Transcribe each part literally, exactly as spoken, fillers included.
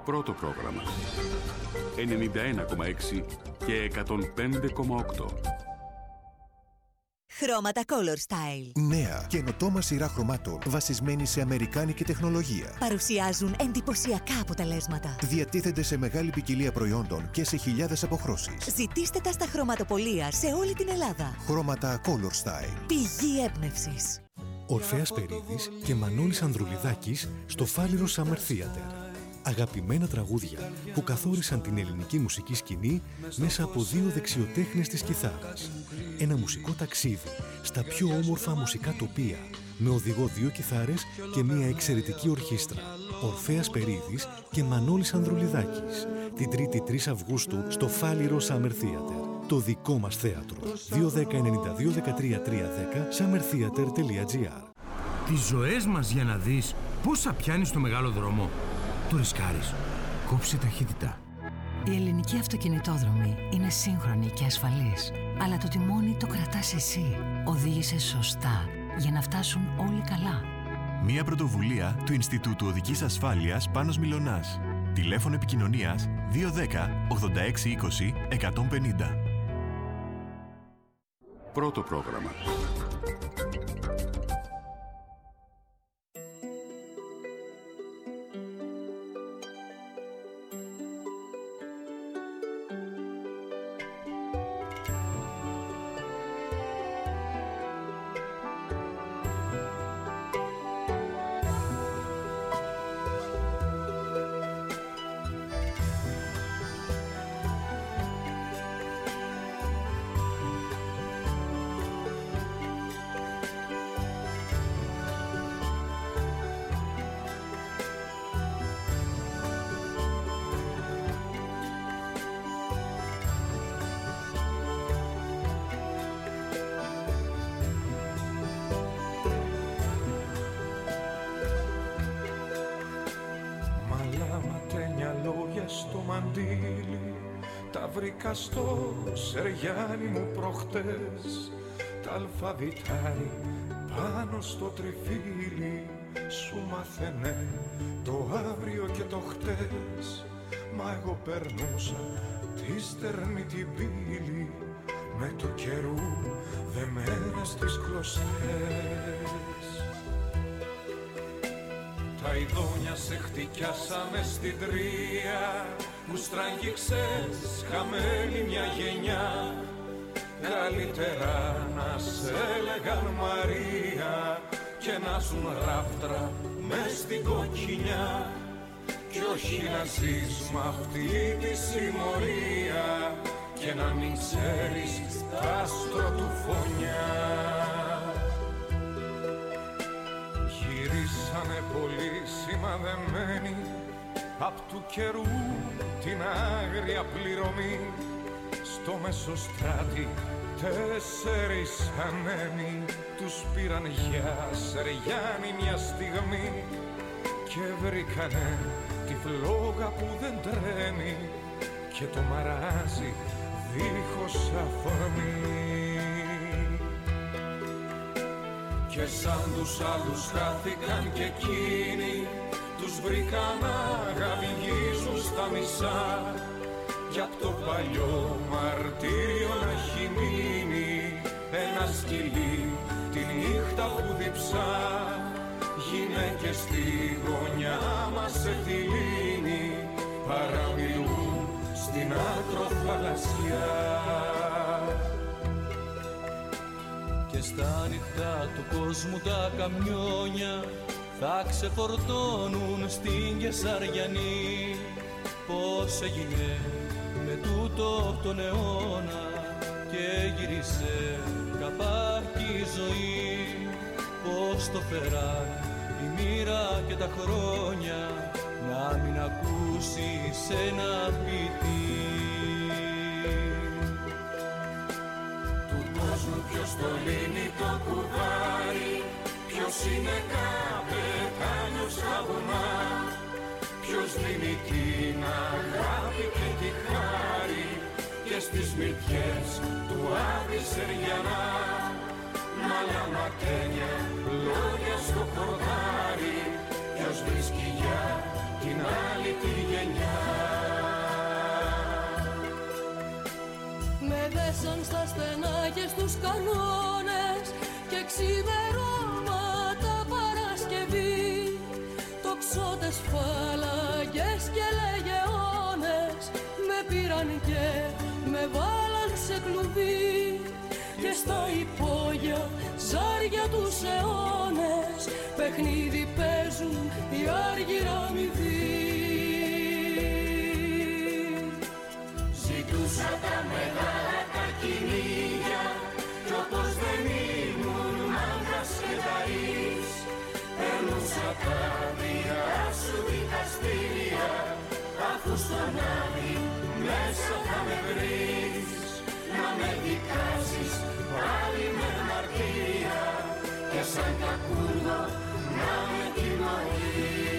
Πρώτο πρόγραμμα. ενενήντα ένα κόμμα έξι και εκατόν πέντε κόμμα οκτώ. Χρώματα Color Style. Νέα καινοτόμα σειρά χρωμάτων βασισμένη σε αμερικάνικη τεχνολογία. Παρουσιάζουν εντυπωσιακά αποτελέσματα. Διατίθενται σε μεγάλη ποικιλία προϊόντων και σε χιλιάδες αποχρώσεις. Ζητήστε τα στα χρωματοπωλεία σε όλη την Ελλάδα. Χρώματα Color Style. Πηγή έμπνευσης. Ορφέας Περίδης και Μανώλης Ανδρουλιδάκης στο Φάληρο Summer Theater. Αγαπημένα τραγούδια που καθόρισαν την ελληνική μουσική σκηνή μέσα από δύο δεξιοτέχνες της κιθάρας. Ένα μουσικό ταξίδι στα πιο όμορφα μουσικά τοπία με οδηγό δύο κιθάρες και μια εξαιρετική ορχήστρα. Ορφέας Περίδης και Μανώλης Ανδρουλιδάκης. Την τρίτη τρεις Αυγούστου στο Φάληρο Summer Theater. Το δικό μας θέατρο. δύο ένα μηδέν εννιά δύο ένα τρία τρία ένα μηδέν summertheater τελεία gr. Τις ζωές μας για να δεις πόσα πιάνει στο μεγάλο δρόμο. Το ρισκάρεις. Κόψε ταχύτητα. Η ελληνική αυτοκινητόδρομη είναι σύγχρονη και ασφαλής. Αλλά το τιμόνι το κρατάς εσύ. Οδήγησε σωστά για να φτάσουν όλοι καλά. Μία πρωτοβουλία του Ινστιτούτου Οδικής Ασφάλειας Πάνος Μιλωνάς. Τηλέφωνο επικοινωνίας δύο ένα μηδέν ογδόντα έξι είκοσι εκατόν πενήντα. Πρώτο πρόγραμμα. Τα βρήκα στο Σεριάνι μου προχτές, τα αλφαβητάρι πάνω στο τριφύλι. Σου μάθαινε το αύριο και το χτες, μα εγώ περνούσα τη στερνή την πύλη με το καιρού δεμένα στις κλωστές. Τα ειδόνια σε χτυκιάσαμε στην τρία, που στραγγίξες χαμένη μια γενιά. Καλύτερα να σε έλεγαν Μαρία και να ζουν ράφτρα μες στην κοκκινιά, κι όχι να ζεις μ' αυτή τη συμμορία και να μην ξέρεις τ' άστρο του φωνιά. Γυρίσανε πολύ σημαδεμένοι απ' του καιρού την άγρια πληρωμή. Στο Μεσοστράτη τέσσερις ανέμοι τους πήραν για Σεριάνι μια στιγμή και βρήκανε τη φλόγα που δεν τρέμει και το μαράζι δίχως αφορμή. Και σαν τους άλλους χάθηκαν και εκείνοι, τους βρήκαν να γαβγίζουν στα μισά κι απ' το παλιό μαρτύριο να έχει μείνει ένα σκυλί τη νύχτα που διψά. Γυναίκες στη γωνιά μας σε θηλύνει παραμιλούν στην άκρο θαλασσιά. Και στα νυχτά του κόσμου τα καμιόνια θα ξεφορτώνουν στην Κεσαριανή. Πώς έγινε με τούτο τον αιώνα και γύρισε καπάκι η ζωή. Πώς το φέραν η μοίρα και τα χρόνια να μην ακούσεις ένα ποιητή. Του κόσμου ποιος το λύνει το κουβάρι, ποιος είναι καπετάνιος στα βουνά, ποιος δίνει την αγάπη και τη χάρη και στις μυτιές του Άδη Σεριανά. Μαλά ματένια, λόγια στο χορτάρι, ποιος βρίσκει για την άλλη τη γενιά. δέσαν στα στενά και στους κανόνες και ξημερώματα Παρασκευή, τοξότες, φάλαγγες και λεγεώνες με πήραν και με βάλαν σε κλουβί και στα υπόγεια ζάρια τους αιώνες παιχνίδι παίζουν οι άργυραμιδοί. Ζητούσα τα μεγάλα τα κυνήγια κι όπως δεν ήμουν μάγκας και ταΐς, περνούσα τα διά σου δικαστήρια, αφού στον άδει μέσα θα με βρεις, να με δικάσεις πάλι με μαρτύρια και σαν κακούργο να με τιμωρείς.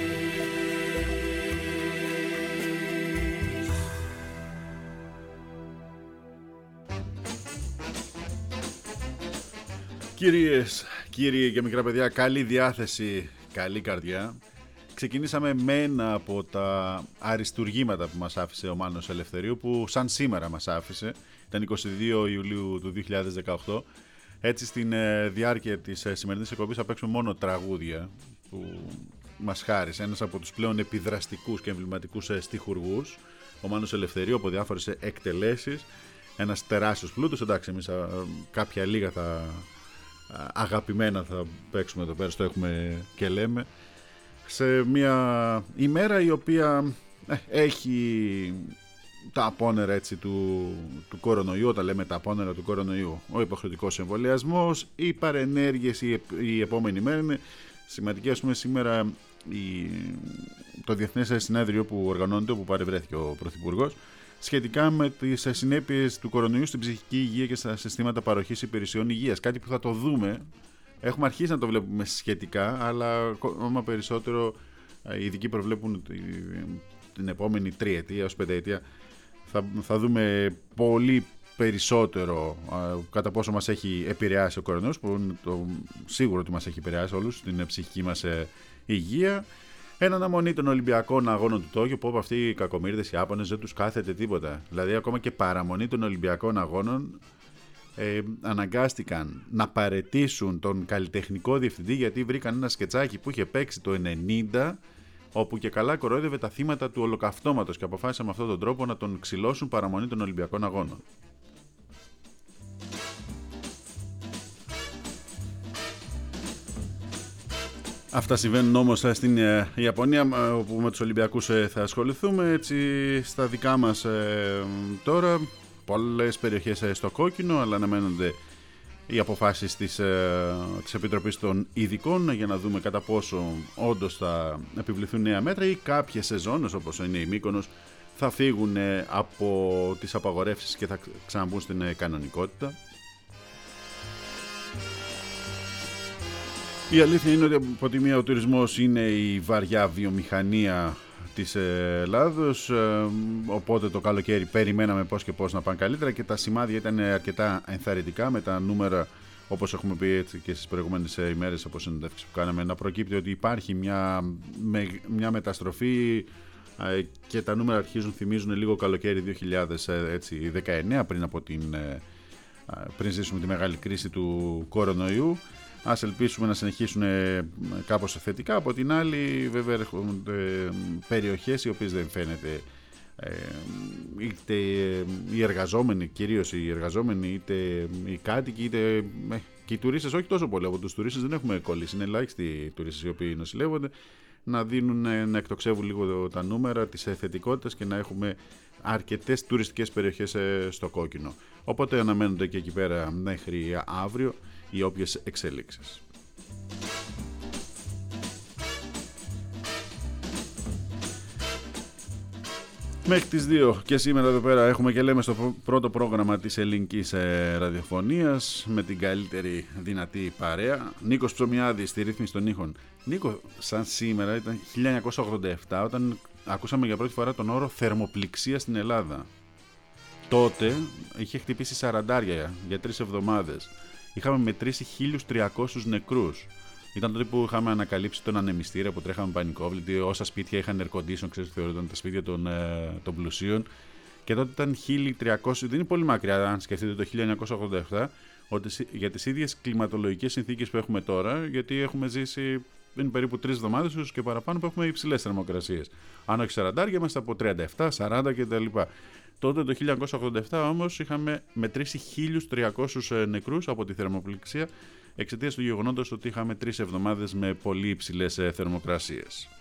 Κυρίες, κύριοι και μικρά παιδιά, καλή διάθεση, καλή καρδιά. Ξεκινήσαμε με ένα από τα αριστουργήματα που μας άφησε ο Μάνος Ελευθερίου, που σαν σήμερα μας άφησε, ήταν εικοστή δεύτερη Ιουλίου του δύο χιλιάδες δεκαοκτώ. Έτσι στην διάρκεια της σημερινής εκπομπής θα παίξουμε μόνο τραγούδια που μας χάρισε ένας από τους πλέον επιδραστικούς και εμβληματικούς στιχουργούς, ο Μάνος Ελευθερίου, από διάφορες εκτελέσεις, ένας τεράστιος πλούτος. Εντάξει, εμείς κάποια λίγα θα... αγαπημένα θα παίξουμε εδώ πέρα, στο έχουμε και λέμε, σε μια ημέρα η οποία ε, έχει τα απόνερα έτσι του, του κορονοϊού. Όταν λέμε τα απόνερα του κορονοϊού, ο υποχρεωτικός εμβολιασμός, οι παρενέργειες η, η επόμενη μέρα είναι σημαντική. Ας πούμε σήμερα η, το Διεθνές Συνέδριο που οργανώνεται, όπου παρευρέθηκε ο Πρωθυπουργός, σχετικά με τις συνέπειες του κορονοϊού στην ψυχική υγεία και στα συστήματα παροχής υπηρεσιών υγείας. Κάτι που θα το δούμε, έχουμε αρχίσει να το βλέπουμε σχετικά, αλλά ακόμα περισσότερο οι ειδικοί προβλέπουν την επόμενη τριετία έως πενταετία θα, θα δούμε πολύ περισσότερο κατά πόσο μας έχει επηρεάσει ο κορονοϊός, που είναι το σίγουρο ότι μας έχει επηρεάσει όλους στην ψυχική μας υγεία. Εν αναμονή των Ολυμπιακών Αγώνων του Τόκιο, που από αυτοί οι κακομοίρδες οι Ιάπωνες δεν τους κάθεται τίποτα. Δηλαδή, ακόμα και παραμονή των Ολυμπιακών Αγώνων ε, αναγκάστηκαν να παραιτήσουν τον καλλιτεχνικό διευθυντή, γιατί βρήκαν ένα σκετσάκι που είχε παίξει το ενενήντα, όπου και καλά κορόιδευε τα θύματα του ολοκαυτώματος, και αποφάσισαν με αυτόν τον τρόπο να τον ξυλώσουν παραμονή των Ολυμπιακών Αγώνων. Αυτά συμβαίνουν όμως στην Ιαπωνία, όπου με τους Ολυμπιακούς θα ασχοληθούμε. Έτσι, στα δικά μας τώρα, πολλές περιοχές στο κόκκινο, αλλά αναμένονται οι αποφάσεις της, της Επιτροπής των Ειδικών για να δούμε κατά πόσο όντως θα επιβληθούν νέα μέτρα ή κάποιες σεζόνες, όπως είναι η Μύκονος, θα φύγουν από τις απαγορεύσεις και θα ξαναμπούν στην κανονικότητα. Η αλήθεια είναι ότι από τη μία ο τουρισμός είναι η βαριά βιομηχανία της Ελλάδος, οπότε το καλοκαίρι περιμέναμε πώς και πώς να πάνε καλύτερα και τα σημάδια ήταν αρκετά ενθαρρυντικά, με τα νούμερα, όπως έχουμε πει έτσι και στις προηγούμενες ημέρες από συνεντεύξεις που κάναμε, να προκύπτει ότι υπάρχει μια, μια μεταστροφή και τα νούμερα αρχίζουν, θυμίζουν λίγο καλοκαίρι δύο χιλιάδες δεκαεννέα, πριν, από την, πριν ζήσουμε τη μεγάλη κρίση του κορονοϊού. Ας ελπίσουμε να συνεχίσουν κάπως θετικά. Από την άλλη, βέβαια, έρχονται περιοχές οι οποίες δεν φαίνεται ε, είτε οι εργαζόμενοι, κυρίως οι εργαζόμενοι, είτε οι κάτοικοι, είτε ε, και οι τουρίστες, όχι τόσο πολύ. Από τους τουρίστες δεν έχουμε κολλήσει. Είναι ελάχιστοι οι τουρίστες οι οποίοι νοσηλεύονται, να δίνουν, να εκτοξεύουν λίγο τα νούμερα της θετικότητας και να έχουμε αρκετές τουριστικές περιοχές στο κόκκινο. Οπότε αναμένονται και εκεί πέρα μέχρι αύριο οι όποιες εξέλιξεις. Μέχρι τις δύο και σήμερα εδώ πέρα έχουμε και λέμε στο πρώτο πρόγραμμα της ελληνικής ραδιοφωνίας, με την καλύτερη δυνατή παρέα. Νίκος Ψωμιάδης στη ρύθμιση των ήχων. Νίκο, σαν σήμερα ήταν χίλια εννιακόσια ογδόντα επτά όταν ακούσαμε για πρώτη φορά τον όρο θερμοπληξία στην Ελλάδα. Τότε είχε χτυπήσει σαραντάρια για τρεις εβδομάδες. Είχαμε μετρήσει χίλιους τριακόσιους νεκρούς. Ήταν τότε που είχαμε ανακαλύψει τον ανεμιστήρα, που τρέχαμε πανικόβλητοι. Όσα σπίτια είχαν air condition, ξέρεις, θεωρούνταν τα σπίτια των, των πλουσίων. Και τότε ήταν χίλια τριακόσια, δεν είναι πολύ μακριά αν σκεφτείτε το χίλια εννιακόσια ογδόντα επτά, ότι για τις ίδιες κλιματολογικές συνθήκες που έχουμε τώρα, γιατί έχουμε ζήσει είναι περίπου τρεις εβδομάδες ίσως και παραπάνω που έχουμε υψηλές θερμοκρασίες. Αν όχι σαράντα, είμαστε από τριάντα επτά, σαράντα κτλ. Τότε το χίλια εννιακόσια ογδόντα επτά όμως είχαμε μετρήσει χίλιους τριακόσιους νεκρούς από τη θερμοπληξία εξαιτίας του γεγονότος ότι είχαμε τρεις εβδομάδες με πολύ υψηλές θερμοκρασίες.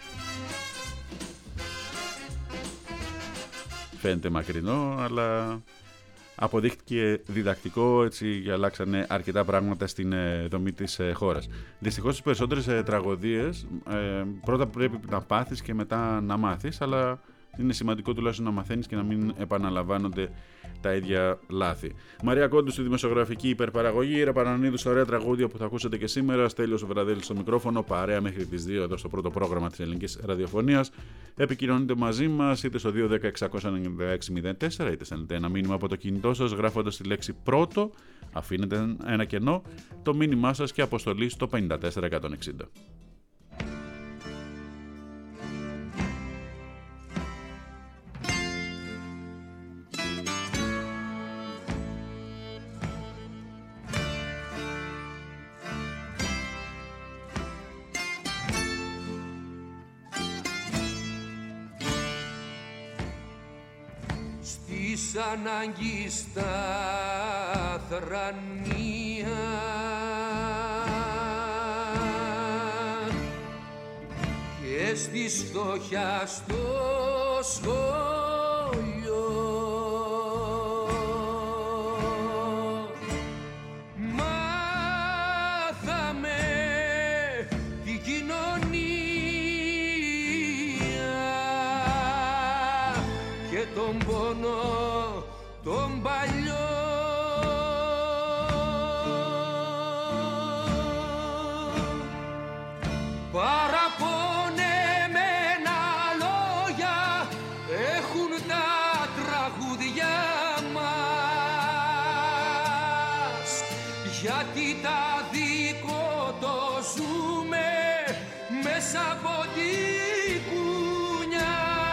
Φαίνεται μακρινό, αλλά αποδείχτηκε διδακτικό, έτσι αλλάξανε αρκετά πράγματα στην ε, δομή της ε, χώρας. Δυστυχώς τις περισσότερες ε, τραγωδίες ε, πρώτα πρέπει να πάθεις και μετά να μάθεις, αλλά είναι σημαντικό τουλάχιστον να μαθαίνεις και να μην επαναλαμβάνονται τα ίδια λάθη. Μαρία Κόντου στη δημοσιογραφική υπερπαραγωγή, Ήρα Πανανίδου στα ωραία τραγούδια που θα ακούσετε και σήμερα, Στέλιος Βραδέλης στο μικρόφωνο, παρέα μέχρι τις δύο εδώ στο πρώτο πρόγραμμα της ελληνικής ραδιοφωνίας. Επικοινωνείτε μαζί μας είτε στο δύο ένα μηδέν έξι εννιά έξι μηδέν τέσσερα είτε στέλνετε ένα μήνυμα από το κινητό σας γράφοντας τη λέξη πρώτο, αφήνετε ένα κενό, το μήνυμά σας και αποστολή στο πέντε τέσσερα εκατόν εξήντα. Ανάγκη στα θρανία και στη φτώχεια στο σχολείο μάθαμε την κοινωνία και τον πόνο τον παλιό. Παραπονεμένα λόγια έχουν τα τραγούδια μας, γιατί τα δικό το ζούμε μέσα από τη κουνιά.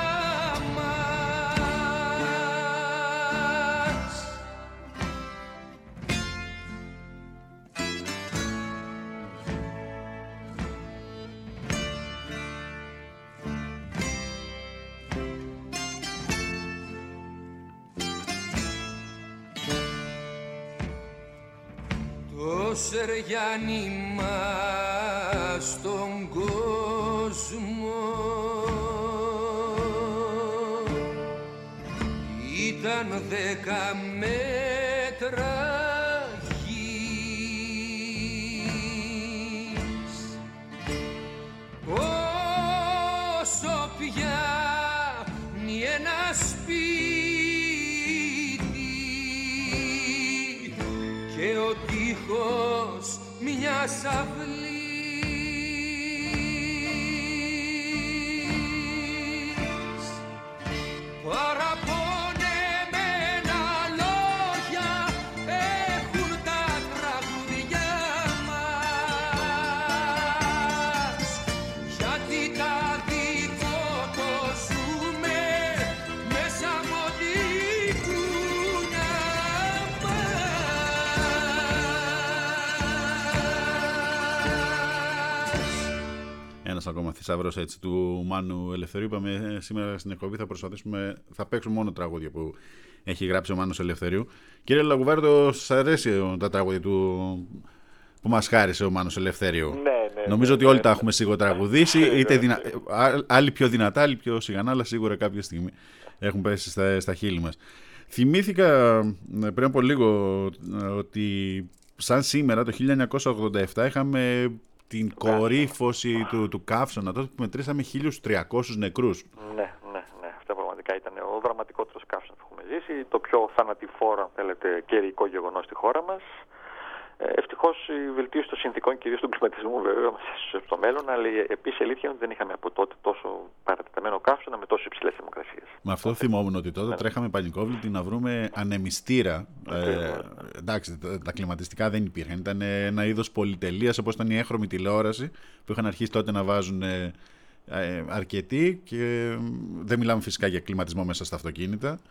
Το Σεργιάννη μας στον κόσμο ήταν δέκα μέτρα γης. Όσο πιάνει ένα σπίτι και ο τείχος μιας αυλής, παραπονεμένα λόγια έχουν τα τραγούδια μας, γιατί τα δικό το ζούμε μέσα από την κουνιά μας. Ένας ακόμα θησαυρός έτσι του Μάνου Ελευθερίου. Είπαμε σήμερα στην εκπομπή θα προσπαθήσουμε, θα παίξουμε μόνο τραγούδια που έχει γράψει ο Μάνος Ελευθερίου. Κύριε Λαγουβάρδο, σας αρέσει τα τραγούδια του που μας χάρισε ο Μάνος Ελευθερίου? Ναι, ναι. Νομίζω ναι, ότι ναι, όλοι ναι. τα έχουμε σίγουρα τραγουδήσει, είτε δυνα... άλλοι πιο δυνατά, άλλοι πιο σιγανά, αλλά σίγουρα κάποια στιγμή έχουν πέσει στα, στα χείλη μας. Θυμήθηκα πριν από λίγο ότι σαν σήμερα το χίλια εννιακόσια ογδόντα επτά είχαμε την κορύφωση του, του καύσωνα, τότε που μετρήσαμε χίλιους τριακόσιους νεκρούς. Ναι, ναι, ναι. Αυτό πραγματικά ήταν ο δραματικότερος καύσωνας που έχουμε ζήσει, το πιο θανατηφόρο, αν θέλετε, καιρικό γεγονός στη χώρα μας. Ευτυχώς η βελτίωση των συνθηκών, κυρίως του κλιματισμού, βέβαια, μας έσωσε στο μέλλον, αλλά επίσης η αλήθεια είναι ότι δεν είχαμε από τότε τόσο παρατεταμένο καύσωνα με τόσο υψηλές θερμοκρασίες. Με αυτό θυμόμουν ότι τότε ναι. τρέχαμε πανικόβλητοι να βρούμε ανεμιστήρα. Ε, εντάξει, τα, τα κλιματιστικά δεν υπήρχαν. Ήταν ένα είδος πολυτελείας, όπως ήταν η έγχρωμη τηλεόραση, που είχαν αρχίσει τότε να βάζουν ε, ε, αρκετοί, και δεν μιλάμε φυσικά για κλιματισμό μέσα στα αυτοκίνητα.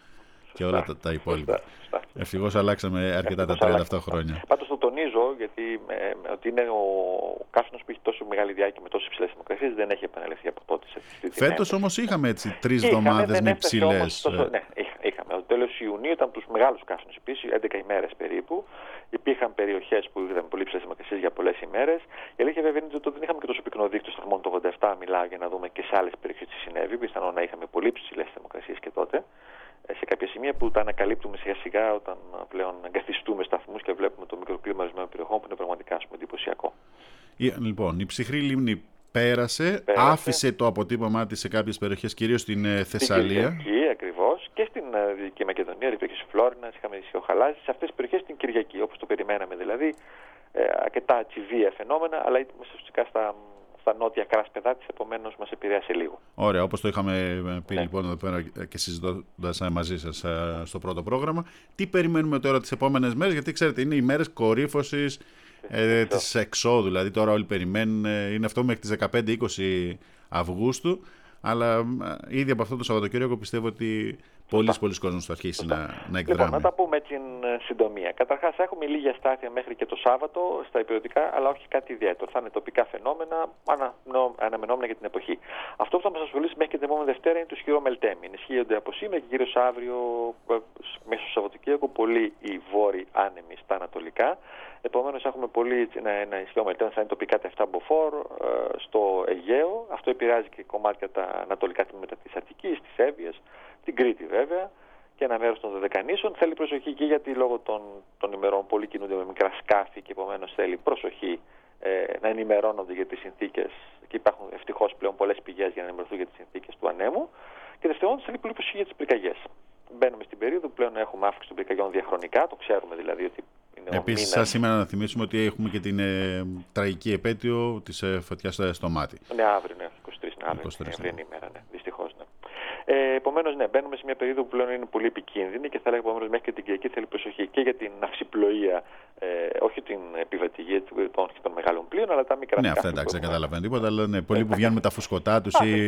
και όλα τα, τα υπόλοιπα. Ευτυχώς αλλάξαμε αρκετά τα τρέντα αυτά χρόνια. Πάντως το τονίζω, γιατί ε, ότι είναι ο καύσωνας που έχει τόσο μεγάλη διάρκεια με τόσες υψηλές θερμοκρασίες, δεν έχει επαναληφθεί από τότε. Φέτος όμως είχαμε έτσι τρεις εβδομάδες με υψηλές. Τόσο, ναι, είχαμε. Το τέλος Ιουνίου ήταν τους μεγάλους καύσωνες επίσης, έντεκα ημέρες περίπου. Υπήρχαν περιοχές που είδαμε πολύ υψηλές θερμοκρασίες για πολλές ημέρες. Η αλήθεια βέβαια είναι ότι δεν είχαμε και τόσο πυκνό δίκτυο σταθμών το ογδόντα επτά, μιλάω για να δούμε και σε άλλες περιοχές τι συνέβη. Πιθανόν να είχαμε πολύ υψηλές θερμοκρασίες και τότε. Σε κάποια σημεία που τα ανακαλύπτουμε σιγά σιγά όταν πλέον εγκαθιστούμε σταθμούς και βλέπουμε το μικροκλίμα ορισμένων περιοχών που είναι πραγματικά ας πούμε, εντυπωσιακό. Λοιπόν, η ψυχρή λίμνη πέρασε, πέρασε, άφησε το αποτύπωμά της σε κάποιες περιοχές, κυρίως στην ε, Θεσσαλία. Στην Κυριακή ακριβώς και στην ε, Δυτική Μακεδονία, η περιοχή της Φλόρινας, είχαμε ισχυοχαλάσεις, σε αυτές τις περιοχές την Κυριακή, όπως το περιμέναμε δηλαδή, ε, αρκετά τσιβία φαινόμενα, αλλά ουσιαστικά στα, στα νότια κράσπεδά της, επομένως μας επηρέασε λίγο. Ωραία, όπως το είχαμε πει ναι. λοιπόν εδώ πέρα και συζητώντας μαζί σας στο πρώτο πρόγραμμα. Τι περιμένουμε τώρα τις επόμενες μέρες, γιατί ξέρετε είναι οι μέρες κορύφωσης ε, της εξόδου, δηλαδή τώρα όλοι περιμένουν, είναι αυτό μέχρι τις δεκαπέντε είκοσι Αυγούστου, αλλά ήδη από αυτό το Σαββατοκύριακο πιστεύω ότι πολλοί πολλοί κόσμος θα αρχίσει να, να εκδράμει. Λοιπόν, να τα πούμε έτσι συντομία. Καταρχάς, έχουμε λίγη αστάθεια μέχρι και το Σάββατο στα υπηρετικά, αλλά όχι κάτι ιδιαίτερο. Θα είναι τοπικά φαινόμενα, αναμενόμενα για την εποχή. Αυτό που θα μας ασχολήσει μέχρι και την επόμενη Δευτέρα είναι το ισχυρό Μελτέμι. Ενισχύονται από σήμερα και κυρίως αύριο, μέσα στο Σαββατοκύριακο, πολύ οι βόρειοι άνεμοι στα ανατολικά. Επομένως, έχουμε πολύ ένα, ένα ισχυρό Μελτέμι, θα είναι τοπικά τα εφτά μποφόρ στο Αιγαίο. Αυτό επηρεάζει και κομμάτια τα ανατολικά τμήματα της Αττικής, της Εύβοιας, την Κρήτη βέβαια και ένα μέρος των Δωδεκανήσων. Θέλει προσοχή και γιατί λόγω των, των ημερών πολλοί κινούνται με μικρά σκάφη και επομένως θέλει προσοχή ε, να ενημερώνονται για τις συνθήκες και υπάρχουν ευτυχώς πλέον πολλές πηγές για να ενημερωθούν για τις συνθήκες του ανέμου. Και δευτερόντως θέλει πολύ προσοχή για τις πυρκαγιές. Μπαίνουμε στην περίοδο που πλέον έχουμε αύξηση των πυρκαγιών διαχρονικά, το ξέρουμε δηλαδή ότι είναι Επίσης, σας σήμερα να θυμίσουμε ότι έχουμε και την ε, τραγική επέτειο της ε, φωτιάς στο μάτι. Ναι, αύριο, ναι, είκοσι τρεις είναι αύριο, είναι αύριο ημέρα, ναι, δυστυχώς, ναι. Ε, επομένως, ναι, μπαίνουμε σε μια περίοδο που πλέον είναι πολύ επικίνδυνη και θα έλεγα επομένως μέχρι και την Κυριακή θέλει προσοχή και για την ναυσιπλοεία, ε, όχι την επιβατηγία των, των μεγάλων πλοίων, αλλά τα μικρά. Ναι, αυτά εντάξει, δεν καταλαβαίνω τίποτα, αλλά ναι, πολλοί που βγαίνουν με τα φουσκωτά τους ή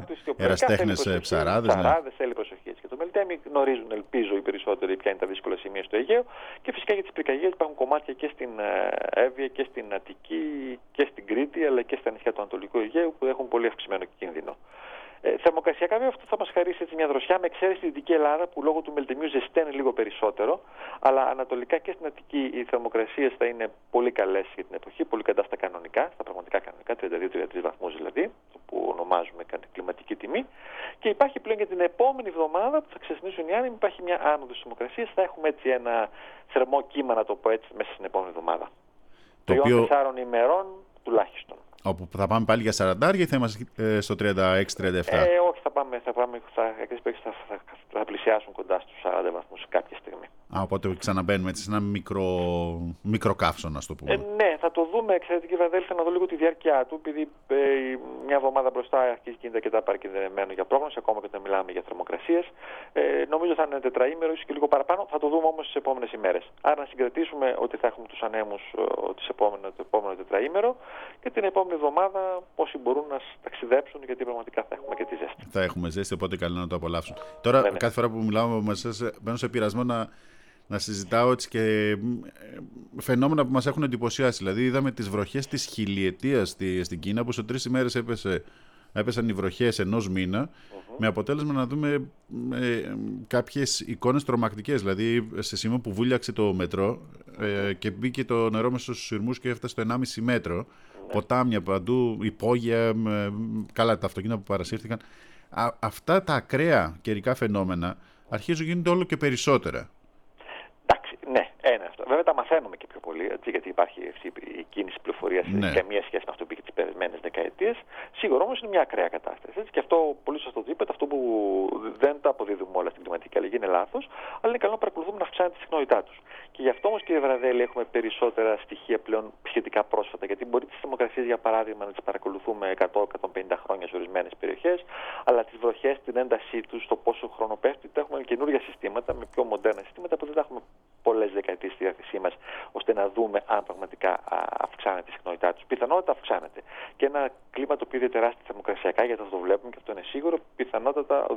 εραστέχνες ψαράδες. Ψαράδες ναι. Θέλει προσοχή. Και το Μελτέμι γνωρίζουν, ελπίζω, οι περισσότεροι ποια είναι τα δύσκολα σημεία στο Αιγαίο και φυσικά για τις πυρκαγιές υπάρχουν κομμάτια και στην Εύβοια και στην Αττική και στην Κρήτη, αλλά και στα νησιά του Ανατολικού Αιγαίου που έχουν πολύ αυξημένο κίνδυνο. Ε, θερμοκρασιακά βέβαια αυτό θα μας χαρίσει έτσι μια δροσιά με εξαίρεση στη Δυτική Ελλάδα που λόγω του Μελτεμίου ζεσταίνει λίγο περισσότερο, αλλά ανατολικά και στην Αττική οι θερμοκρασίες θα είναι πολύ καλές για την εποχή, πολύ κοντά στα κανονικά, στα πραγματικά κανονικά, τριάντα δύο με τριάντα τρεις βαθμούς δηλαδή, που ονομάζουμε κλιματική τιμή. Και υπάρχει πλέον για την επόμενη εβδομάδα που θα ξεσνήσουν οι άνεμοι, υπάρχει μια άνοδος θερμοκρασίας, θα έχουμε έτσι ένα θερμό κύμα, να το πω έτσι, μέσα στην επόμενη εβδομάδα. Τριών τεσσάρων ημερών τουλάχιστον. Όπου θα πάμε πάλι για σαράντα ή θα είμαστε ε, στο τριάντα έξι τριάντα επτά. Ε, όχι, θα πάμε, θα, πάμε, θα, θα, θα, θα πλησιάσουν κοντά στους σαράντα βαθμούς κάποια στιγμή. Α, οπότε ξαναμπαίνουμε έτσι σε ένα μικρό, μικρό καύσωνα, να το πούμε. Ε, ναι, θα το δούμε, εξαιρετική Βραδέλφη, να δω λίγο τη διάρκεια του, επειδή ε, μια εβδομάδα μπροστά αρχίζει και είναι αρκετά παρακινδυνευμένο για πρόγνωση, ακόμα και όταν μιλάμε για θερμοκρασίες. Ε, νομίζω θα είναι τετραήμερο, ίσως και λίγο παραπάνω, θα το δούμε όμως τις επόμενες ημέρες. Άρα να συγκρατήσουμε ότι θα έχουμε τους ανέμους ε, επόμενο, το επόμενο τετραήμερο και την επόμενη εβδομάδα όσοι μπορούν να ταξιδέψουν, γιατί πραγματικά θα έχουμε και τη ζέστη. Θα έχουμε ζέστη, οπότε καλό να το απολαύσουν. Τώρα, ναι, ναι. κάθε φορά που μιλάω με εσάς, μπαίνω σε πειρασμό να. να συζητάω έτσι και φαινόμενα που μας έχουν εντυπωσιάσει. Δηλαδή είδαμε τις βροχές της χιλιετίας στη, στην Κίνα που σε τρεις ημέρες έπεσε, έπεσαν οι βροχές ενός μήνα mm-hmm. με αποτέλεσμα να δούμε ε, κάποιες εικόνες τρομακτικές. Δηλαδή σε σημείο που βούλιαξε το μετρό ε, και μπήκε το νερό μέσα στους σειρμούς και έφτασε στο ενάμιση μέτρο. Mm-hmm. Ποτάμια παντού, υπόγεια, ε, καλά τα αυτοκίνητα που παρασύρθηκαν. Α, αυτά τα ακραία καιρικά φαινόμενα αρχίζουν γίνονται όλο και περισσότερα. Ναι, ένα αυτό. Βέβαια τα μαθαίνουμε και πιο πολύ, έτσι, γιατί υπάρχει η κίνηση πληροφορίας ναι. σε καμία σχέση με αυτό που πήγε τις περασμένες δεκαετίες. Σίγουρα όμως είναι μια ακραία κατάσταση. Έτσι, και αυτό πολύ σωστά το είπατε, αυτό που δεν τα αποδίδουμε όλα στην κλιματική αλλαγή είναι λάθος, αλλά είναι καλό να παρακολουθούμε να αυξάνεται τη συχνότητά τους. Και γι' αυτό όμως, κύριε Βραδέλη, έχουμε περισσότερα στοιχεία πλέον σχετικά πρόσφατα. Γιατί μπορεί τις θερμοκρασίες, για παράδειγμα, να τις παρακολουθούμε εκατό με εκατόν πενήντα χρόνια σε ορισμένες περιοχές, αλλά τις βροχές, την έντασή τους, το πόσο χρόνο πέφτει, τα έχουμε καινούργια συστήματα, με πιο μοντέρνα συστήματα που δεν τα έχουμε πολλές δεκαετίες στη διάθεσή μας, ώστε να δούμε αν πραγματικά αυξάνεται η συχνότητά τους. Πιθανότατα αυξάνεται. Και ένα κλίμα το οποίο είναι τεράστια θερμοκρασιακά, γιατί αυτό το βλέπουμε και αυτό είναι σίγουρο, πιθανότατα οδηγεί και σε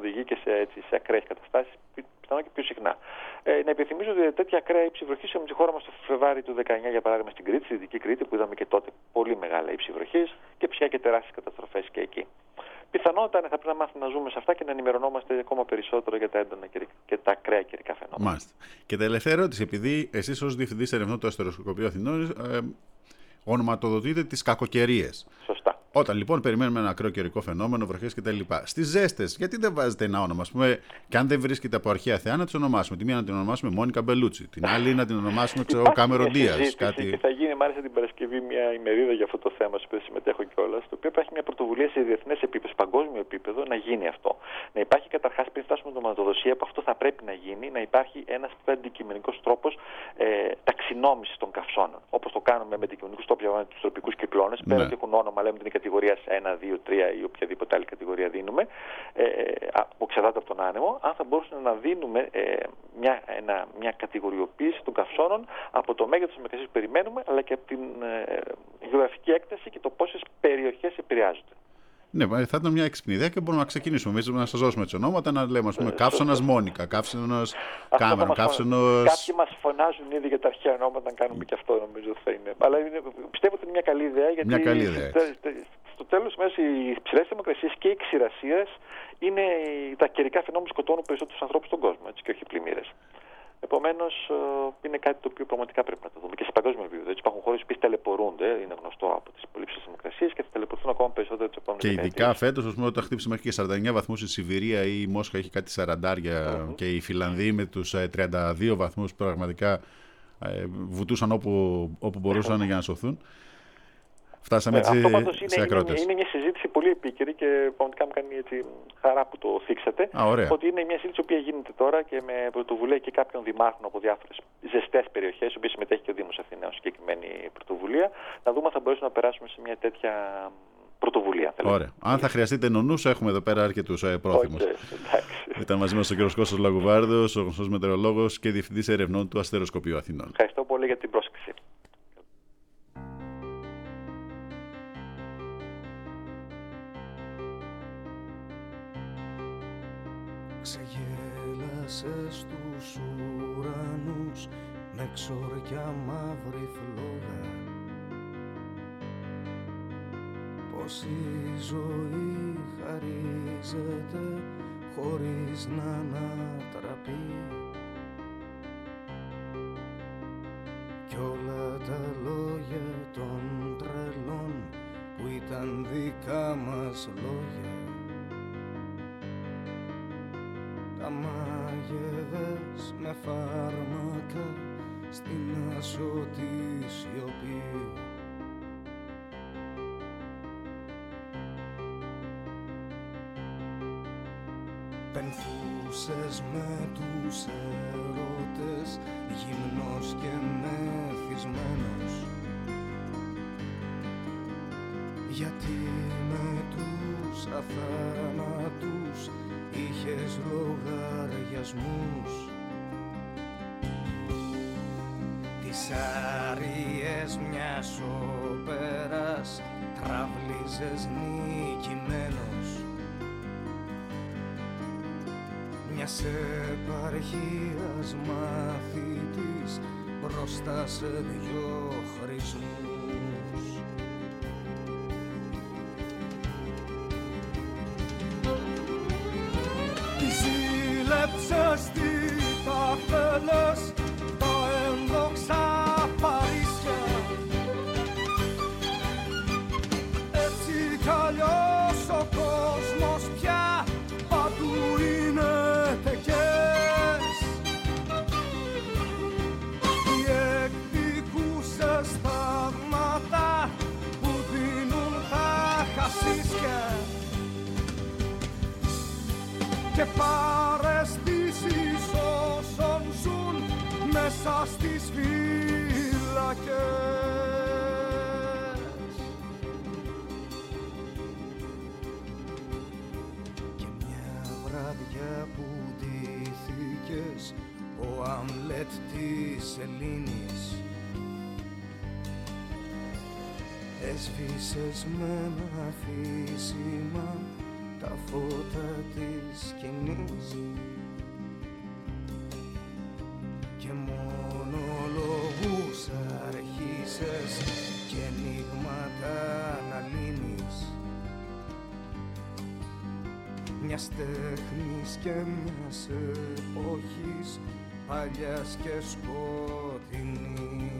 σε, έτσι, σε ακραίες καταστάσεις, πιθανόν και πιο συχνά. Ε, να υπενθυμίζω ότι τέτοια ακραία ύψη βροχής είχαμε στη χώρα μας το Φλεβάρι του δεκαεννιά, για παράδειγμα στην Κρήτη, στη Δυτική Κρήτη, που είδαμε και τότε πολύ μεγάλα ύψη βροχής και φυσικά και τεράστιες καταστροφές και εκεί. Πιθανότατα θα πρέπει να μάθουμε να ζούμε σε αυτά και να ενημερωνόμαστε ακόμα περισσότερο για τα έντονα και τα ακραία καιρικά φαινόμενα. Μάλιστα. Και τελευταία ερώτηση, επειδή εσείς ως Διευθυντής Ερευνών του Αστεροσκοπείου Αθηνών ε, ονοματοδοτείτε τις κακοκαιρίες. Σωστά. Όταν λοιπόν περιμένουμε ένα ακραίο καιρικό φαινόμενο, βροχές κτλ. Στις ζέστες, γιατί δεν βάζετε ένα όνομα, ας πούμε, και αν δεν βρίσκεται από αρχαία θεά να τις ονομάσουμε. Τη μία να την ονομάσουμε Μόνικα Μπελούτσι, την άλλη να την ονομάσουμε ξέρω, Κάμερον Ντίας. Κάτι... Και θα γίνει μάλιστα την Παρασκευή μια ημερίδα για αυτό το θέμα, στο οποίο συμμετέχω κιόλας, το οποίο υπάρχει μια πρωτοβουλία σε διεθνές επίπεδο, σε παγκόσμιο επίπεδο, να γίνει αυτό. Να υπάρχει καταρχάς, πριν φτάσουμε στην ονοματοδοσία, που αυτό θα πρέπει να γίνει, να υπάρχει ένας αντικειμενικός τρόπος ε, ταξινόμησης των καυσώνων. Όπως το κάνουμε με αντικειμενικούς τρόπους για τους τροπικούς κυκλώνες, πέρα ότι έχουν όνομα, λέμε την κατηγορία ένα, δύο, τρία ή οποιαδήποτε άλλη κατηγορία δίνουμε, ε, που εξαρτάται από τον άνεμο, αν θα μπορούσαμε να δίνουμε ε, μια, ένα, μια κατηγοριοποίηση των καυσώνων από το μέγεθος της μεγεθύσεως που περιμένουμε, αλλά και από την ε, γεωγραφική έκταση και το πόσες περιοχές επηρεάζονται. Ναι, θα ήταν μια έξυπνη ιδέα και μπορούμε να ξεκινήσουμε. Εμείς να σας δώσουμε τις ονόματα, να λέμε, ας πούμε, καύσωνας Μόνικα, καύσωνας Κάμερον, καύσωνος... Κάποιοι μας φωνάζουν ήδη για τα αρχαία ονόματα, να κάνουμε και αυτό, νομίζω θα είναι. Αλλά είναι, πιστεύω ότι είναι μια καλή ιδέα, γιατί μια καλή ιδέα, στο τέλος μέσα οι ψηλές θερμοκρασίες και οι ξηρασίες είναι τα καιρικά φαινόμενα που σκοτώνουν περισσότερους ανθρώπους στον κόσμο, έτσι, και όχι πλημμύρες. Επομένως, είναι κάτι το οποίο πραγματικά πρέπει να το δούμε και σε παγκόσμιο επίπεδο. Έτσι, υπάρχουν χώρες που ταλαιπωρούνται, είναι γνωστό από τις πολύ ψηλές θερμοκρασίες και θα ταλαιπωρηθούν ακόμα περισσότερο τις επόμενες δεκαετίες. Και ειδικά φέτος, ας πούμε, όταν χτύπησε μέχρι και σαράντα εννιά βαθμούς η Σιβηρία ή η Μόσχα έχει κάτι σαραντάρια mm-hmm. και η Φιλανδοί με τους τριάντα δύο βαθμούς πραγματικά ε, βουτούσαν όπου, όπου μπορούσαν για να σωθούν. Φτάσαμε έτσι αυτό πάντως σε ακρότητες. Είναι, είναι μια συζήτηση πολύ επίκαιρη και πραγματικά μου κάνει έτσι χαρά που το θίξατε. Α, ωραία. Ότι είναι μια συζήτηση που γίνεται τώρα και με πρωτοβουλία και κάποιων δημάρχων από διάφορες ζεστές περιοχές, οι οποίες συμμετέχει και ο Δήμος Αθηναίων συγκεκριμένη πρωτοβουλία, να δούμε αν θα μπορέσουμε να περάσουμε σε μια τέτοια πρωτοβουλία. Ωραία. Αν θα χρειαστείτε νονούς, έχουμε εδώ πέρα αρκετούς ε, πρόθυμους. Okay, ήταν μαζί μας ο κ. Κώστας Λαγουβάρδος, ο γνωστός μετεωρολόγος και Διευθυντής Ερευνών του Αστεροσκοπείου Αθηνών. Ευχαριστώ πολύ για την πρόσκληση. Ξεγέλασε στους ουρανούς με ξοριά μαύρη φλόγα, πως η ζωή χαρίζεται χωρίς να ανατραπεί κι όλα τα λόγια των τρελών που ήταν δικά μας λόγια τα μάγευες με φάρμακα στην ασωτή σιωπή. Πενθούσες με τους ερωτές, γυμνός και μεθυσμένος, γιατί με τους αθάνατους είχες λογαριασμούς. Τις άριες μιας όπερας τραβλίζες νικημένος, μιας επαρχίας μαθητής μπροστά σε δυο χρησμούς. Ζήλεψες τι τα θέλες, τα ένδοξα Παρίσια, έτσι κι αλλιώς ο κόσμος πια παντού είναι τεκές. Οι εκδικούσες θαύματα που δίνουν τα χασίσια και παραισθήσεις όσων ζουν μέσα στις φύλακες. Και μια βράδια που ντύθηκες ο Αμλέτ της Ελλήνης, έσβησες με ένα αφήσιμα τα φώτα της σκηνής και μονολογούς αρχίσες και ενίγματα να λύνεις, μιας τέχνης και μιας εποχής παλιάς και σκοτεινής.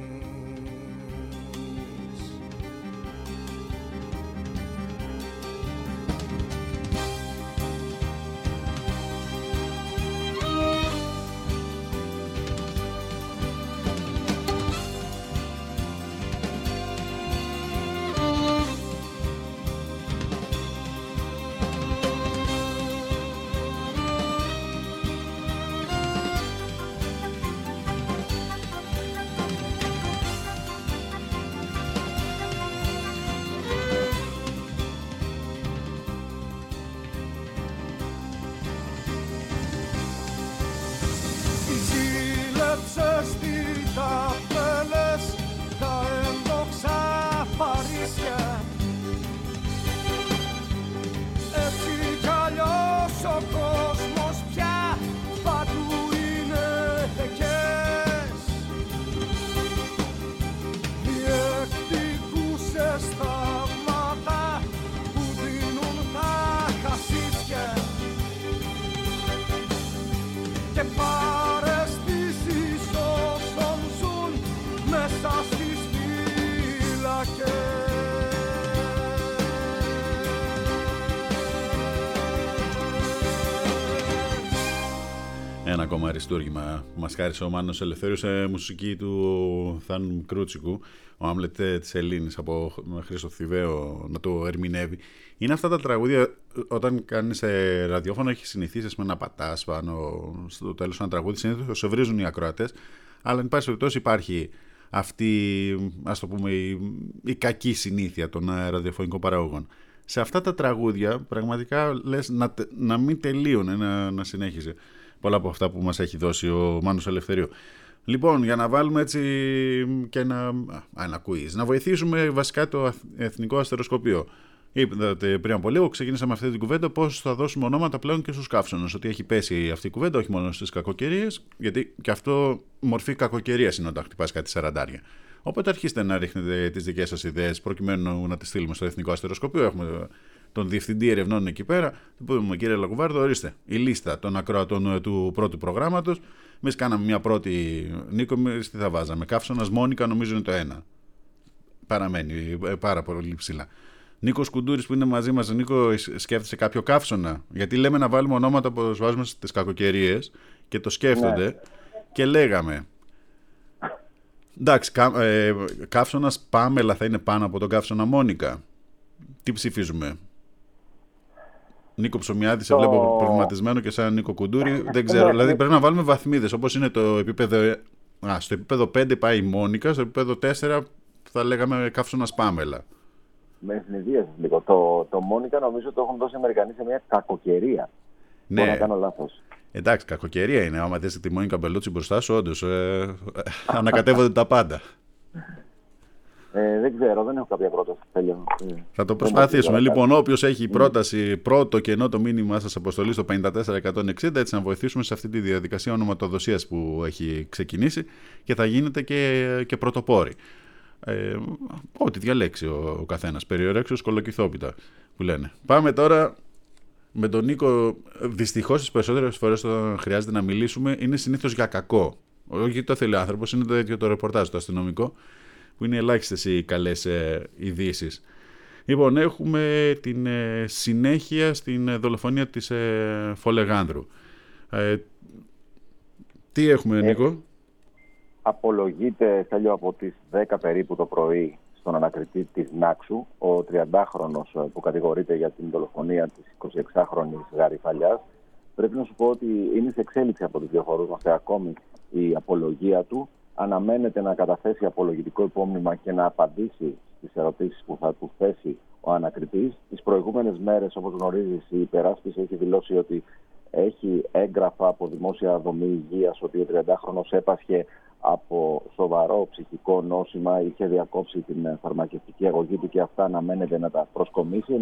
Ένα ακόμα αριστούργημα που μας χάρισε ο Μάνος Ελευθέριος σε μουσική του Θάνου Κρούτσικου, ο Άμλετ της Ελλήνης, από Χρήστο Θηβαίο να το ερμηνεύει. Είναι αυτά τα τραγούδια, όταν κάνεις ραδιόφωνο, έχει συνηθίσει με να πατάς πάνω στο τέλος ένα τραγούδι, συνήθως σε βρίζουν οι ακροατές, αλλά εν πάση περιπτώσει υπάρχει αυτή, ας το πούμε, η, η κακή συνήθεια των ραδιοφωνικών παραγωγών. Σε αυτά τα τραγούδια πραγματικά λες να, να μην τελείωνε, να, να συνέχιζε πολλά από αυτά που μας έχει δώσει ο Μάνος Ελευθερίου. Λοιπόν, για να βάλουμε έτσι και ένα, ένα quiz, να βοηθήσουμε βασικά το Εθνικό Αστεροσκοπείο. Είπατε πριν από λίγο, ξεκίνησαμε αυτή την κουβέντα, πώς θα δώσουμε ονόματα πλέον και στους καύσωνες. Ότι έχει πέσει αυτή η κουβέντα, όχι μόνο στις κακοκαιρίες, γιατί και αυτό μορφή κακοκαιρίας είναι όταν χτυπάς κάτι σαραντάρια. Οπότε αρχίστε να ρίχνετε τις δικές σας ιδέες, προκειμένου να τις στείλουμε στο Εθνικό Αστεροσκοπείο. Έχουμε τον Διευθυντή Ερευνών εκεί πέρα. Του πούμε, κύριε Λακουβάρδο, ορίστε η λίστα των ακροατών του πρώτου προγράμματος. Εμείς κάναμε μια πρώτη. Νίκο, εμείς τι θα βάζαμε? Καύσωνας Μόνικα, νομίζω είναι το ένα. Παραμένει πάρα πολύ ψηλά. Νίκος Κουντούρης που είναι μαζί μας. Νίκο, σκέφτεσαι κάποιο καύσωνα? Γιατί λέμε να βάλουμε ονόματα που βάζουμε στις κακοκαιρίες και το σκέφτονται. Ναι. Και λέγαμε. Εντάξει, κά, ε, καύσωνας Πάμελα θα είναι πάνω από τον καύσωνα Μόνικα. Τι ψηφίζουμε? Νίκο Ψωμιάδη, σε το... βλέπω προβληματισμένο, και σαν Νίκο Κουντούρη. Δεν ξέρω, δηλαδή πρέπει να βάλουμε βαθμίδες, όπως είναι το επίπεδο. Α, στο επίπεδο πέντε πάει η Μόνικα, στο επίπεδο τέσσερα θα λέγαμε καύσωνας Πάμελα. Με συνειδίασες λίγο. Το, το Μόνικα νομίζω το έχουν δώσει οι Αμερικανοί σε μια κακοκαιρία. Ναι. Μπορεί να κάνω λάθος. Εντάξει, κακοκαιρία είναι. Άμα δεις τη Μόνικα Μπελούτσι μπροστά σου, όντως ε, ανακατεύονται τα πάντα. Ε, δεν ξέρω, δεν έχω κάποια πρόταση. Θα το προσπαθήσουμε. Λοιπόν, όποιος έχει πρόταση, πρώτο και ενώ το μήνυμά σας αποστολή στο πέντε τέσσερα εκατόν εξήντα, έτσι να βοηθήσουμε σε αυτή τη διαδικασία ονοματοδοσίας που έχει ξεκινήσει και θα γίνετε και, και πρωτοπόροι. Ε, ό,τι διαλέξει ο, ο καθένας. Περιορέξιος κολοκυθόπιτα που λένε. Πάμε τώρα με τον Νίκο. Δυστυχώς τις περισσότερες φορές όταν χρειάζεται να μιλήσουμε είναι συνήθως για κακό. Όχι γιατί το θέλει ο άνθρωπος, είναι το ίδιο το ρεπορτάζ το αστυνομικό, που είναι ελάχιστες οι καλές ε, ειδήσεις. Λοιπόν, έχουμε την ε, συνέχεια στην ε, δολοφονία της ε, Φολεγάνδρου. Ε, τι έχουμε, ε, Νίκο? Απολογείται, Στέλιο, από τις δέκα περίπου το πρωί στον ανακριτή της Νάξου, ο τριαντάχρονος που κατηγορείται για την δολοφονία της εικοσιεξάχρονης Γαριφαλιάς. Πρέπει να σου πω ότι είναι σε εξέλιξη από τις δύο χώρες μας ακόμη η απολογία του. Αναμένεται να καταθέσει απολογητικό υπόμνημα και να απαντήσει στις ερωτήσεις που θα του θέσει ο ανακριτής. Τις προηγούμενες μέρες, όπως γνωρίζεις, η υπεράσπιση έχει δηλώσει ότι έχει έγγραφα από δημόσια δομή υγείας ότι ο τριαντάχρονος έπασχε από σοβαρό ψυχικό νόσημα, είχε διακόψει την φαρμακευτική αγωγή του και αυτά αναμένεται να τα προσκομίσει, ενώ